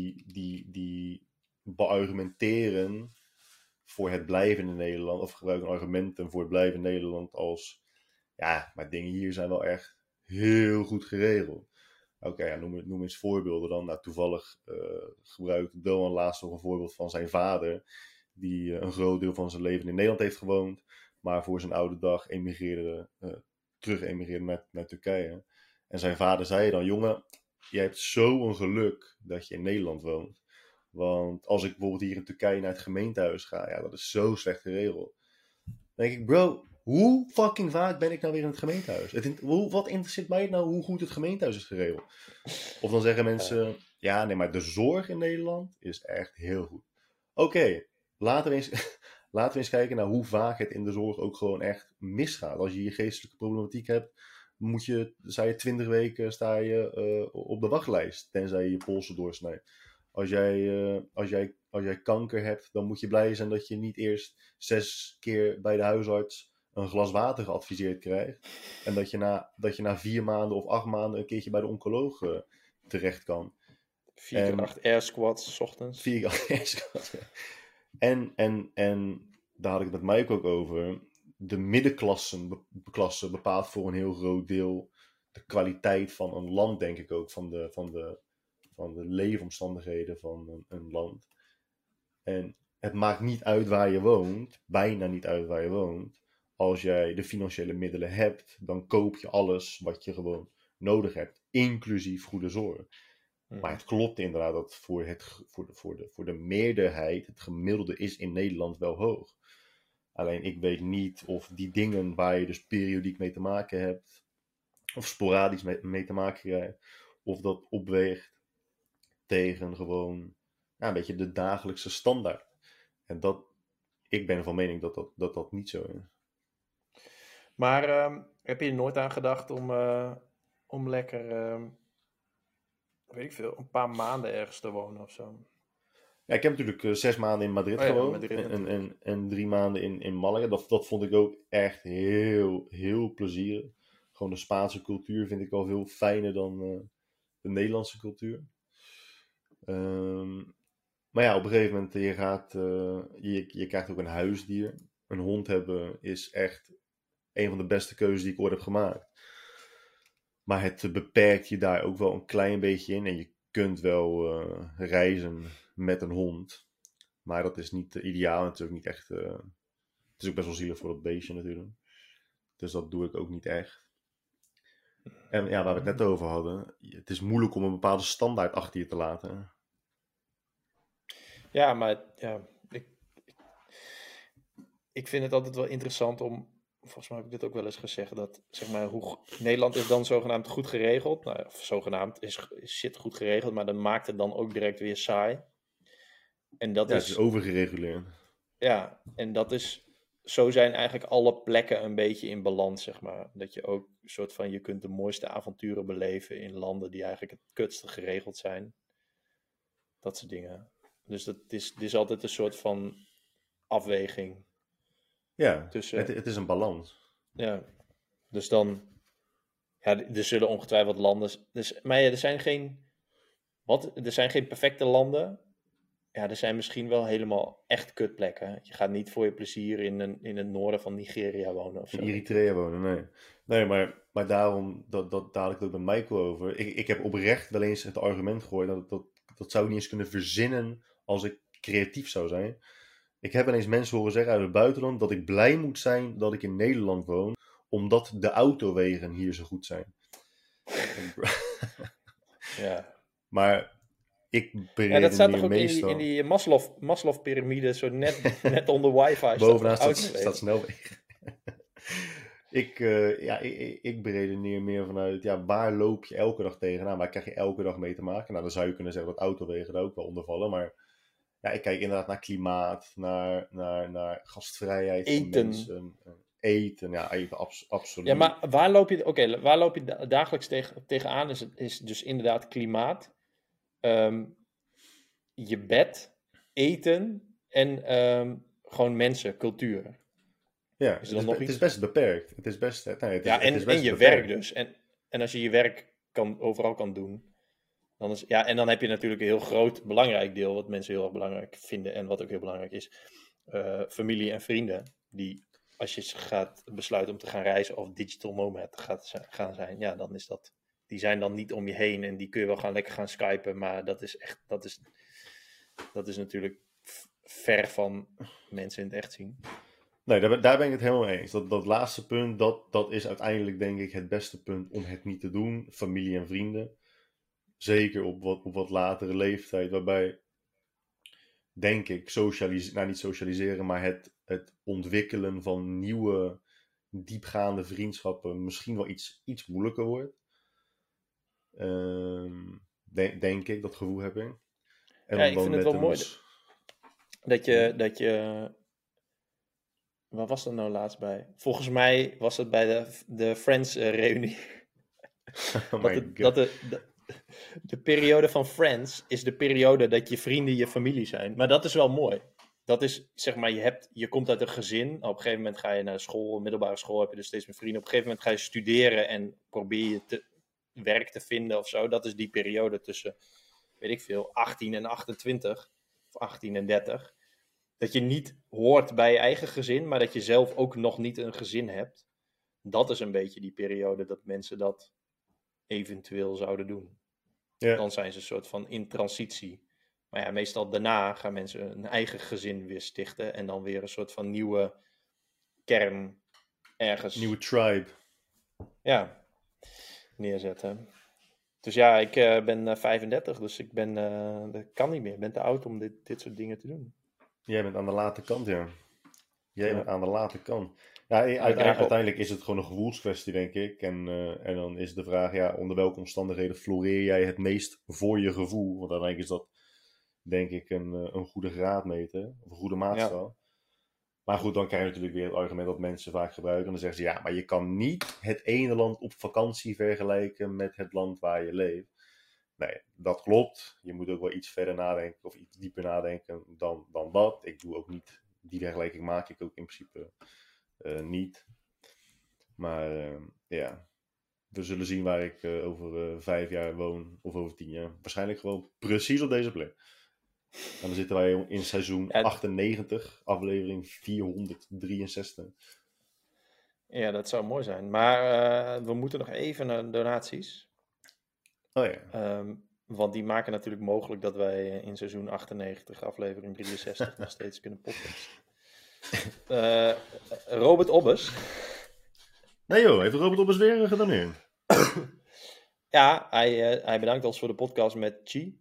A: die beargumenteren voor het blijven in Nederland, of gebruiken argumenten voor het blijven in Nederland als, ja, maar dingen hier zijn wel echt heel goed geregeld. Oké, ja, noem eens voorbeelden dan. Nou, toevallig gebruikt Doan laatst nog een voorbeeld van zijn vader, die een groot deel van zijn leven in Nederland heeft gewoond, maar voor zijn oude dag terug emigreerde naar Turkije. En zijn vader zei dan, jongen, je hebt zo'n geluk dat je in Nederland woont. Want als ik bijvoorbeeld hier in Turkije naar het gemeentehuis ga, ja, dat is zo slecht geregeld. Dan denk ik, bro, hoe fucking vaak ben ik nou weer in het gemeentehuis? Wat interesseert mij nou hoe goed het gemeentehuis is geregeld? Of dan zeggen mensen, ja, nee, maar de zorg in Nederland is echt heel goed. Oké, laten we eens, laten we eens kijken naar hoe vaak het in de zorg ook gewoon echt misgaat. Als je hier geestelijke problematiek hebt, sta je 20 weken op de wachtlijst, tenzij je je polsen doorsnijdt. Als jij kanker hebt, dan moet je blij zijn dat je niet eerst 6 keer bij de huisarts een glas water geadviseerd krijgt. En dat je na 4 maanden of 8 maanden een keertje bij de oncoloog terecht kan.
B: 4 keer 8 air squats 's ochtends.
A: 4 keer En daar had ik het met Mike ook over. De middenklasse bepaalt voor een heel groot deel de kwaliteit van een land, denk ik ook. Van de leefomstandigheden van een land. En het maakt niet uit waar je woont. Bijna niet uit waar je woont. Als jij de financiële middelen hebt, dan koop je alles wat je gewoon nodig hebt. Inclusief goede zorg. Maar het klopt inderdaad dat voor de meerderheid het gemiddelde is in Nederland wel hoog. Alleen ik weet niet of die dingen waar je dus periodiek mee te maken hebt, of sporadisch mee te maken krijgt, of dat opweegt tegen gewoon een beetje de dagelijkse standaard. En ik ben van mening dat niet zo is.
B: Maar heb je er nooit aan gedacht om lekker, weet ik veel, een paar maanden ergens te wonen of zo?
A: Ja, ik heb natuurlijk 6 maanden in Madrid gewoond
B: Madrid
A: en 3 maanden in Malaga. Dat vond ik ook echt heel, heel plezierig. Gewoon de Spaanse cultuur vind ik al veel fijner dan de Nederlandse cultuur. Maar ja, op een gegeven moment, je krijgt ook een huisdier. Een hond hebben is echt een van de beste keuzes die ik ooit heb gemaakt. Maar het beperkt je daar ook wel een klein beetje in. En je kunt wel reizen met een hond. Maar dat is niet ideaal. Het is ook niet echt. Het is ook best wel zielig voor dat beestje natuurlijk. Dus dat doe ik ook niet echt. En ja, waar we het net over hadden. Het is moeilijk om een bepaalde standaard achter je te laten.
B: Ja, maar ja, ik vind het altijd wel interessant om, volgens mij heb ik dit ook wel eens gezegd, dat zeg maar, Nederland is dan zogenaamd goed geregeld. Nou, of zogenaamd is shit goed geregeld, maar dat maakt het dan ook direct weer saai. En dat
A: het is overgereguleerd.
B: Ja, en dat is, zo zijn eigenlijk alle plekken een beetje in balans, zeg maar. Dat je ook een soort van, je kunt de mooiste avonturen beleven in landen die eigenlijk het kutste geregeld zijn. Dat soort dingen. Dus het is altijd een soort van afweging.
A: Ja,
B: tussen,
A: het is een balans.
B: Ja, dus dan, ja, er zullen ongetwijfeld landen, maar ja, er zijn geen perfecte landen. Ja, er zijn misschien wel helemaal echt kutplekken. Je gaat niet voor je plezier in het noorden van Nigeria wonen of zo.
A: In Eritrea wonen, nee. Nee, maar daarom, daar had ik het ook met Michael over. Ik heb oprecht wel eens het argument gegooid dat zou ik niet eens kunnen verzinnen als ik creatief zou zijn. Ik heb wel eens mensen horen zeggen uit het buitenland dat ik blij moet zijn dat ik in Nederland woon, omdat de autowegen hier zo goed zijn.
B: Ja.
A: Maar ik
B: Ja, dat staat toch ook
A: meestal...
B: in die Maslow-pyramide, zo net onder wifi.
A: Bovenaan staat snelweg. Ik beredeneer meer vanuit, ja, waar loop je elke dag tegenaan? Waar krijg je elke dag mee te maken? Nou, dan zou je kunnen zeggen dat autowegen er ook wel onder vallen. Maar ja, ik kijk inderdaad naar klimaat, naar gastvrijheid van mensen. Eten, ja, even absoluut.
B: Ja, maar waar loop je dagelijks tegenaan? Is dus inderdaad klimaat, je bed, eten en gewoon mensen, cultuur.
A: Ja, het is best beperkt. Het is best
B: je werk dus. En als je je werk overal kan doen, dan is, ja, en dan heb je natuurlijk een heel groot belangrijk deel, wat mensen heel erg belangrijk vinden en wat ook heel belangrijk is, familie en vrienden, die als je gaat besluiten om te gaan reizen of digital nomad gaan zijn, ja, dan is dat, die zijn dan niet om je heen en die kun je wel lekker gaan skypen, maar dat is natuurlijk ver van mensen in het echt zien.
A: Nee, daar ben ik het helemaal mee eens. Dat laatste punt, dat is uiteindelijk denk ik het beste punt om het niet te doen. Familie en vrienden. Zeker op wat latere leeftijd, waarbij, denk ik, niet socialiseren, maar het ontwikkelen van nieuwe, diepgaande vriendschappen misschien wel iets moeilijker wordt. Denk ik, dat gevoel heb ik.
B: En ja, ik vind het wel mooi dat je... Waar was dat nou laatst bij? Volgens mij was het bij de Friends-reunie. De periode van Friends is de periode dat je vrienden je familie zijn. Maar dat is wel mooi. Dat is, zeg maar, je komt uit een gezin. Op een gegeven moment ga je naar school, middelbare school, heb je dus steeds meer vrienden. Op een gegeven moment ga je studeren en probeer je werk te vinden of zo. Dat is die periode tussen, weet ik veel, 18 en 28. Of 18 en 30. dat je niet hoort bij je eigen gezin, maar dat je zelf ook nog niet een gezin hebt. Dat is een beetje die periode dat mensen dat eventueel zouden doen.
A: Ja.
B: Dan zijn ze een soort van in transitie. Maar ja, meestal daarna gaan mensen een eigen gezin weer stichten en dan weer een soort van nieuwe kern ergens
A: Nieuwe tribe.
B: neerzetten. Dus ja, ik ben 35, dus ik dat kan niet meer. Ik ben te oud om dit soort dingen te doen.
A: Jij bent aan de late kant, ja. Jij
B: Ja.
A: bent aan de late kant. Ja, uiteindelijk is het gewoon een gevoelskwestie, denk ik. En dan is de vraag, ja, onder welke omstandigheden floreer jij het meest voor je gevoel? Want uiteindelijk is dat, denk ik, een goede graadmeter. Of een goede maatstaf. Maar goed, dan krijg je natuurlijk weer het argument dat mensen vaak gebruiken. En dan zeggen ze, ja, maar je kan niet het ene land op vakantie vergelijken met het land waar je leeft. Nee, dat klopt. Je moet ook wel iets verder nadenken of iets dieper nadenken dan dat. Ik doe ook niet, die vergelijking maak ik ook in principe niet. Maar ja, we zullen zien waar ik over 5 jaar woon of over 10 jaar. Waarschijnlijk gewoon precies op deze plek. En dan zitten wij in seizoen 98, aflevering 463.
B: Ja, dat zou mooi zijn. Maar we moeten nog even naar donaties.
A: Oh ja.
B: Want die maken natuurlijk mogelijk dat wij in seizoen 98, aflevering 63, nog steeds kunnen podcasten. Robert Obbes.
A: Nee joh, heeft Robert Obbes weer gedoneerd?
B: Ja, hij bedankt ons voor de podcast met Chi.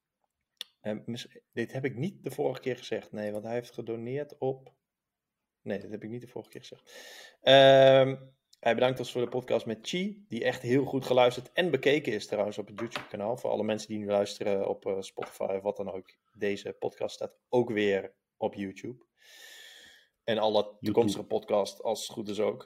B: Dit heb ik niet de vorige keer gezegd. Nee, want hij heeft gedoneerd op... Nee, dat heb ik niet de vorige keer gezegd. Hij bedankt ons voor de podcast met Chi, die echt heel goed geluisterd en bekeken is trouwens op het YouTube-kanaal. Voor alle mensen die nu luisteren op Spotify of wat dan ook. Deze podcast staat ook weer op YouTube. En alle toekomstige podcasts, als het goed is ook.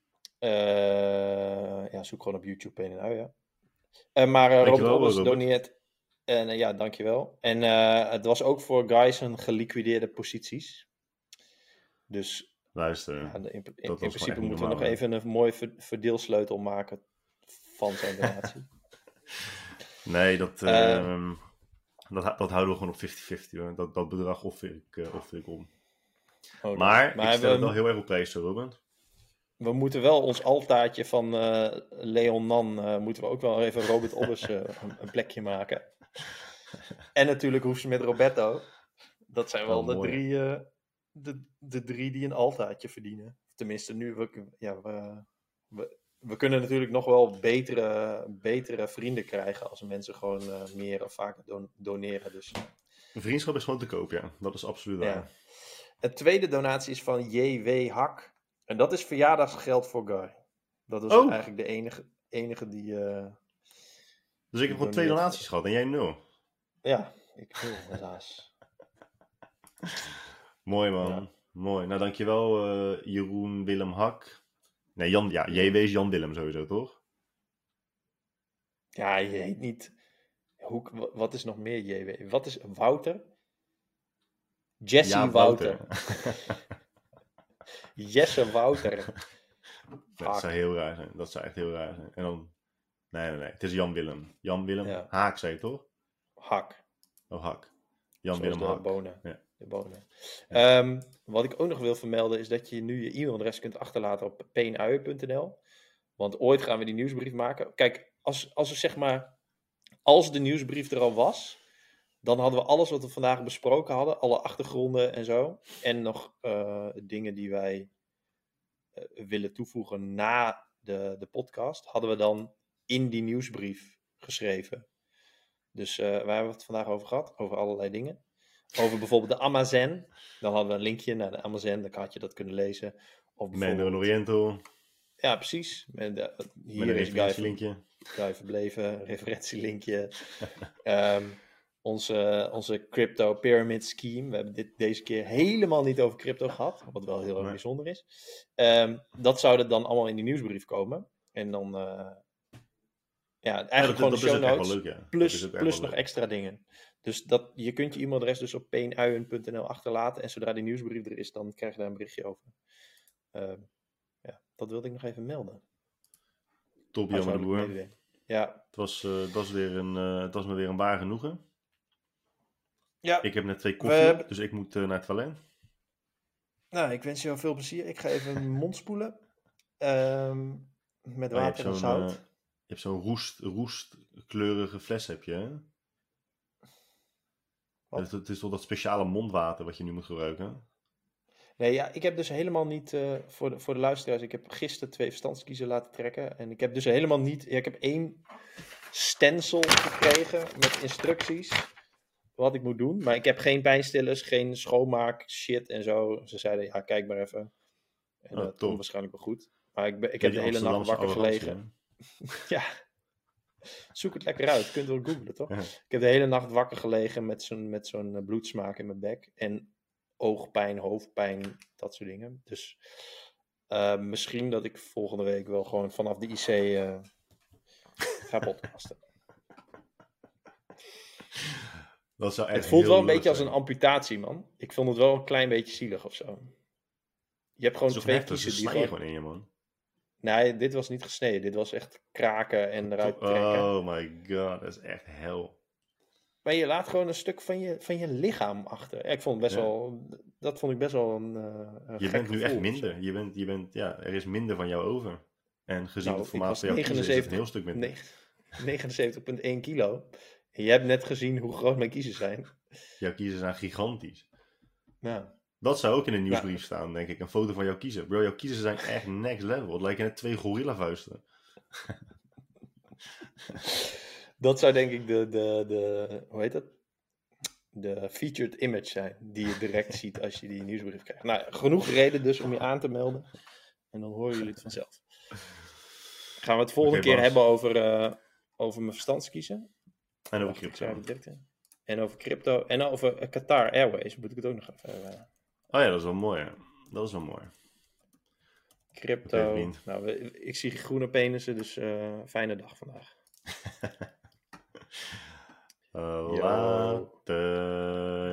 B: Zoek gewoon op YouTube in en uit, ja. Maar Robert Obbes doneert... ja, dankjewel. En het was ook voor guys een geliquideerde posities. Dus
A: luister,
B: in principe moeten we nog even een mooi verdeelsleutel maken van zijn donatie.
A: Nee, dat houden we gewoon op 50-50. Dat bedrag offer ik om. Okay. Maar ik stel het wel heel erg op prijs, Robert.
B: We moeten wel ons altaartje van Leon Nan, moeten we ook wel even Robert Obbes een plekje maken. En natuurlijk Hoefs met Roberto. Dat zijn wel de drie... De drie die een altaartje verdienen. Tenminste, nu... We kunnen natuurlijk nog wel betere vrienden krijgen als mensen gewoon meer of vaker doneren. Dus,
A: een vriendschap is gewoon te koop, ja. Dat is absoluut waar.
B: Ja. Een tweede donatie is van J.W. Hak. En dat is verjaardagsgeld voor Guy. Dat is eigenlijk de enige die...
A: dus ik heb gewoon 2 donaties gehad en jij 0.
B: Ja, ik 0 helaas.
A: Mooi man, ja. Mooi. Nou dankjewel Jeroen Willem Hak. Nee, JW is Jan Willem sowieso, toch?
B: Ja, je heet niet... Wat is nog meer JW? Wat is Wouter? Jesse Wouter. Jesse Wouter.
A: Dat zou heel raar zijn. Dat zou echt heel raar zijn. En dan... Nee. Het is Jan Willem. Jan Willem Haak, zei je toch?
B: Hak.
A: Oh, Hak. Jan Willem Hak.
B: Bonen.
A: Ja.
B: De bonen. Ja. Wat ik ook nog wil vermelden is dat je nu je e-mailadres kunt achterlaten op peenuien.nl. Want ooit gaan we die nieuwsbrief maken. Kijk, als de nieuwsbrief er al was, dan hadden we alles wat we vandaag besproken hadden, alle achtergronden en zo, en nog dingen die wij willen toevoegen na de podcast, hadden we dan in die nieuwsbrief geschreven. Dus waar hebben we het vandaag over gehad? Over allerlei dingen. Over bijvoorbeeld de Amazon. Dan hadden we een linkje naar de Amazon. Dan had je dat kunnen lezen. Of
A: Mandalorian Oriental.
B: Ja, precies.
A: Hier
B: met een referentielinkje. Guy verbleven. Referentielinkje. Onze crypto pyramid scheme. We hebben deze keer helemaal niet over crypto gehad. Wat wel heel erg bijzonder is. Dat zou er dan allemaal in die nieuwsbrief komen. En dan... eigenlijk gewoon de show notes. Leuk, plus nog extra dingen. Dus je kunt je e-mailadres dus op peenuien.nl achterlaten. En zodra die nieuwsbrief er is, dan krijg je daar een berichtje over. Dat wilde ik nog even melden.
A: Top, jammer broer.
B: Ja.
A: Het was me weer een waar genoegen.
B: Ja.
A: Ik heb net 2 koffie, dus ik moet naar het toilet.
B: Nou, ik wens jou veel plezier. Ik ga even mijn mond spoelen. Met
A: Oh,
B: water en zout.
A: je hebt zo'n roestkleurige fles, heb je, hè?
B: Wat?
A: Het is toch dat speciale mondwater wat je nu moet gebruiken?
B: Nee, ja, ik heb dus helemaal niet, voor de luisteraars, ik heb gisteren 2 verstandskiezen laten trekken. En ik heb dus helemaal niet, ja, ik heb 1 stencil gekregen met instructies wat ik moet doen. Maar ik heb geen pijnstillers, geen schoonmaak, shit en zo. Ze zeiden, ja, kijk maar even. En dat komt waarschijnlijk wel goed. Maar ik heb de hele nacht wakker gelegen. Ja, zoek het lekker uit. Je kunt wel googlen, toch?
A: Ja.
B: Ik heb de hele nacht wakker gelegen met zo'n bloedsmaak in mijn bek. En oogpijn, hoofdpijn, dat soort dingen. Dus misschien dat ik volgende week wel gewoon vanaf de IC ga podcasten.
A: Dat zou echt
B: Het voelt wel een beetje
A: zijn.
B: als een amputatie, man. Ik vond het wel een klein beetje zielig of zo. Je hebt gewoon 2 kiezen die
A: gewoon in je, man.
B: Nee, dit was niet gesneden. Dit was echt kraken en eruit trekken.
A: Oh my god, dat is echt hel.
B: Maar je laat gewoon een stuk van je lichaam achter. Ja, ik vond het best wel... Dat vond ik best wel een
A: je bent nu echt minder. Je bent, ja, er is minder van jou over. En gezien het formaat van jouw kiezen is het een heel stuk minder.
B: 79,1 kilo. En je hebt net gezien hoe groot mijn kiezen zijn.
A: Jouw kiezen zijn gigantisch.
B: Nou.
A: Dat zou ook in een nieuwsbrief staan, denk ik. Een foto van jouw kiezen. Bro, jouw kiezen zijn echt next level. Het lijken net 2 gorilla-vuisten.
B: Dat zou denk ik de hoe heet dat? De featured image zijn. Die je direct ziet als je die nieuwsbrief krijgt. Nou, genoeg reden dus om je aan te melden. En dan horen jullie het vanzelf. Gaan we het volgende keer hebben over mijn verstandskiezen.
A: En over crypto.
B: En over crypto. En over Qatar Airways. Moet ik het ook nog even...
A: Oh ja, dat is wel mooi. Hè? Dat is wel mooi.
B: Crypto.
A: Okay,
B: nou, ik zie groene penissen, dus fijne dag vandaag.
A: Later.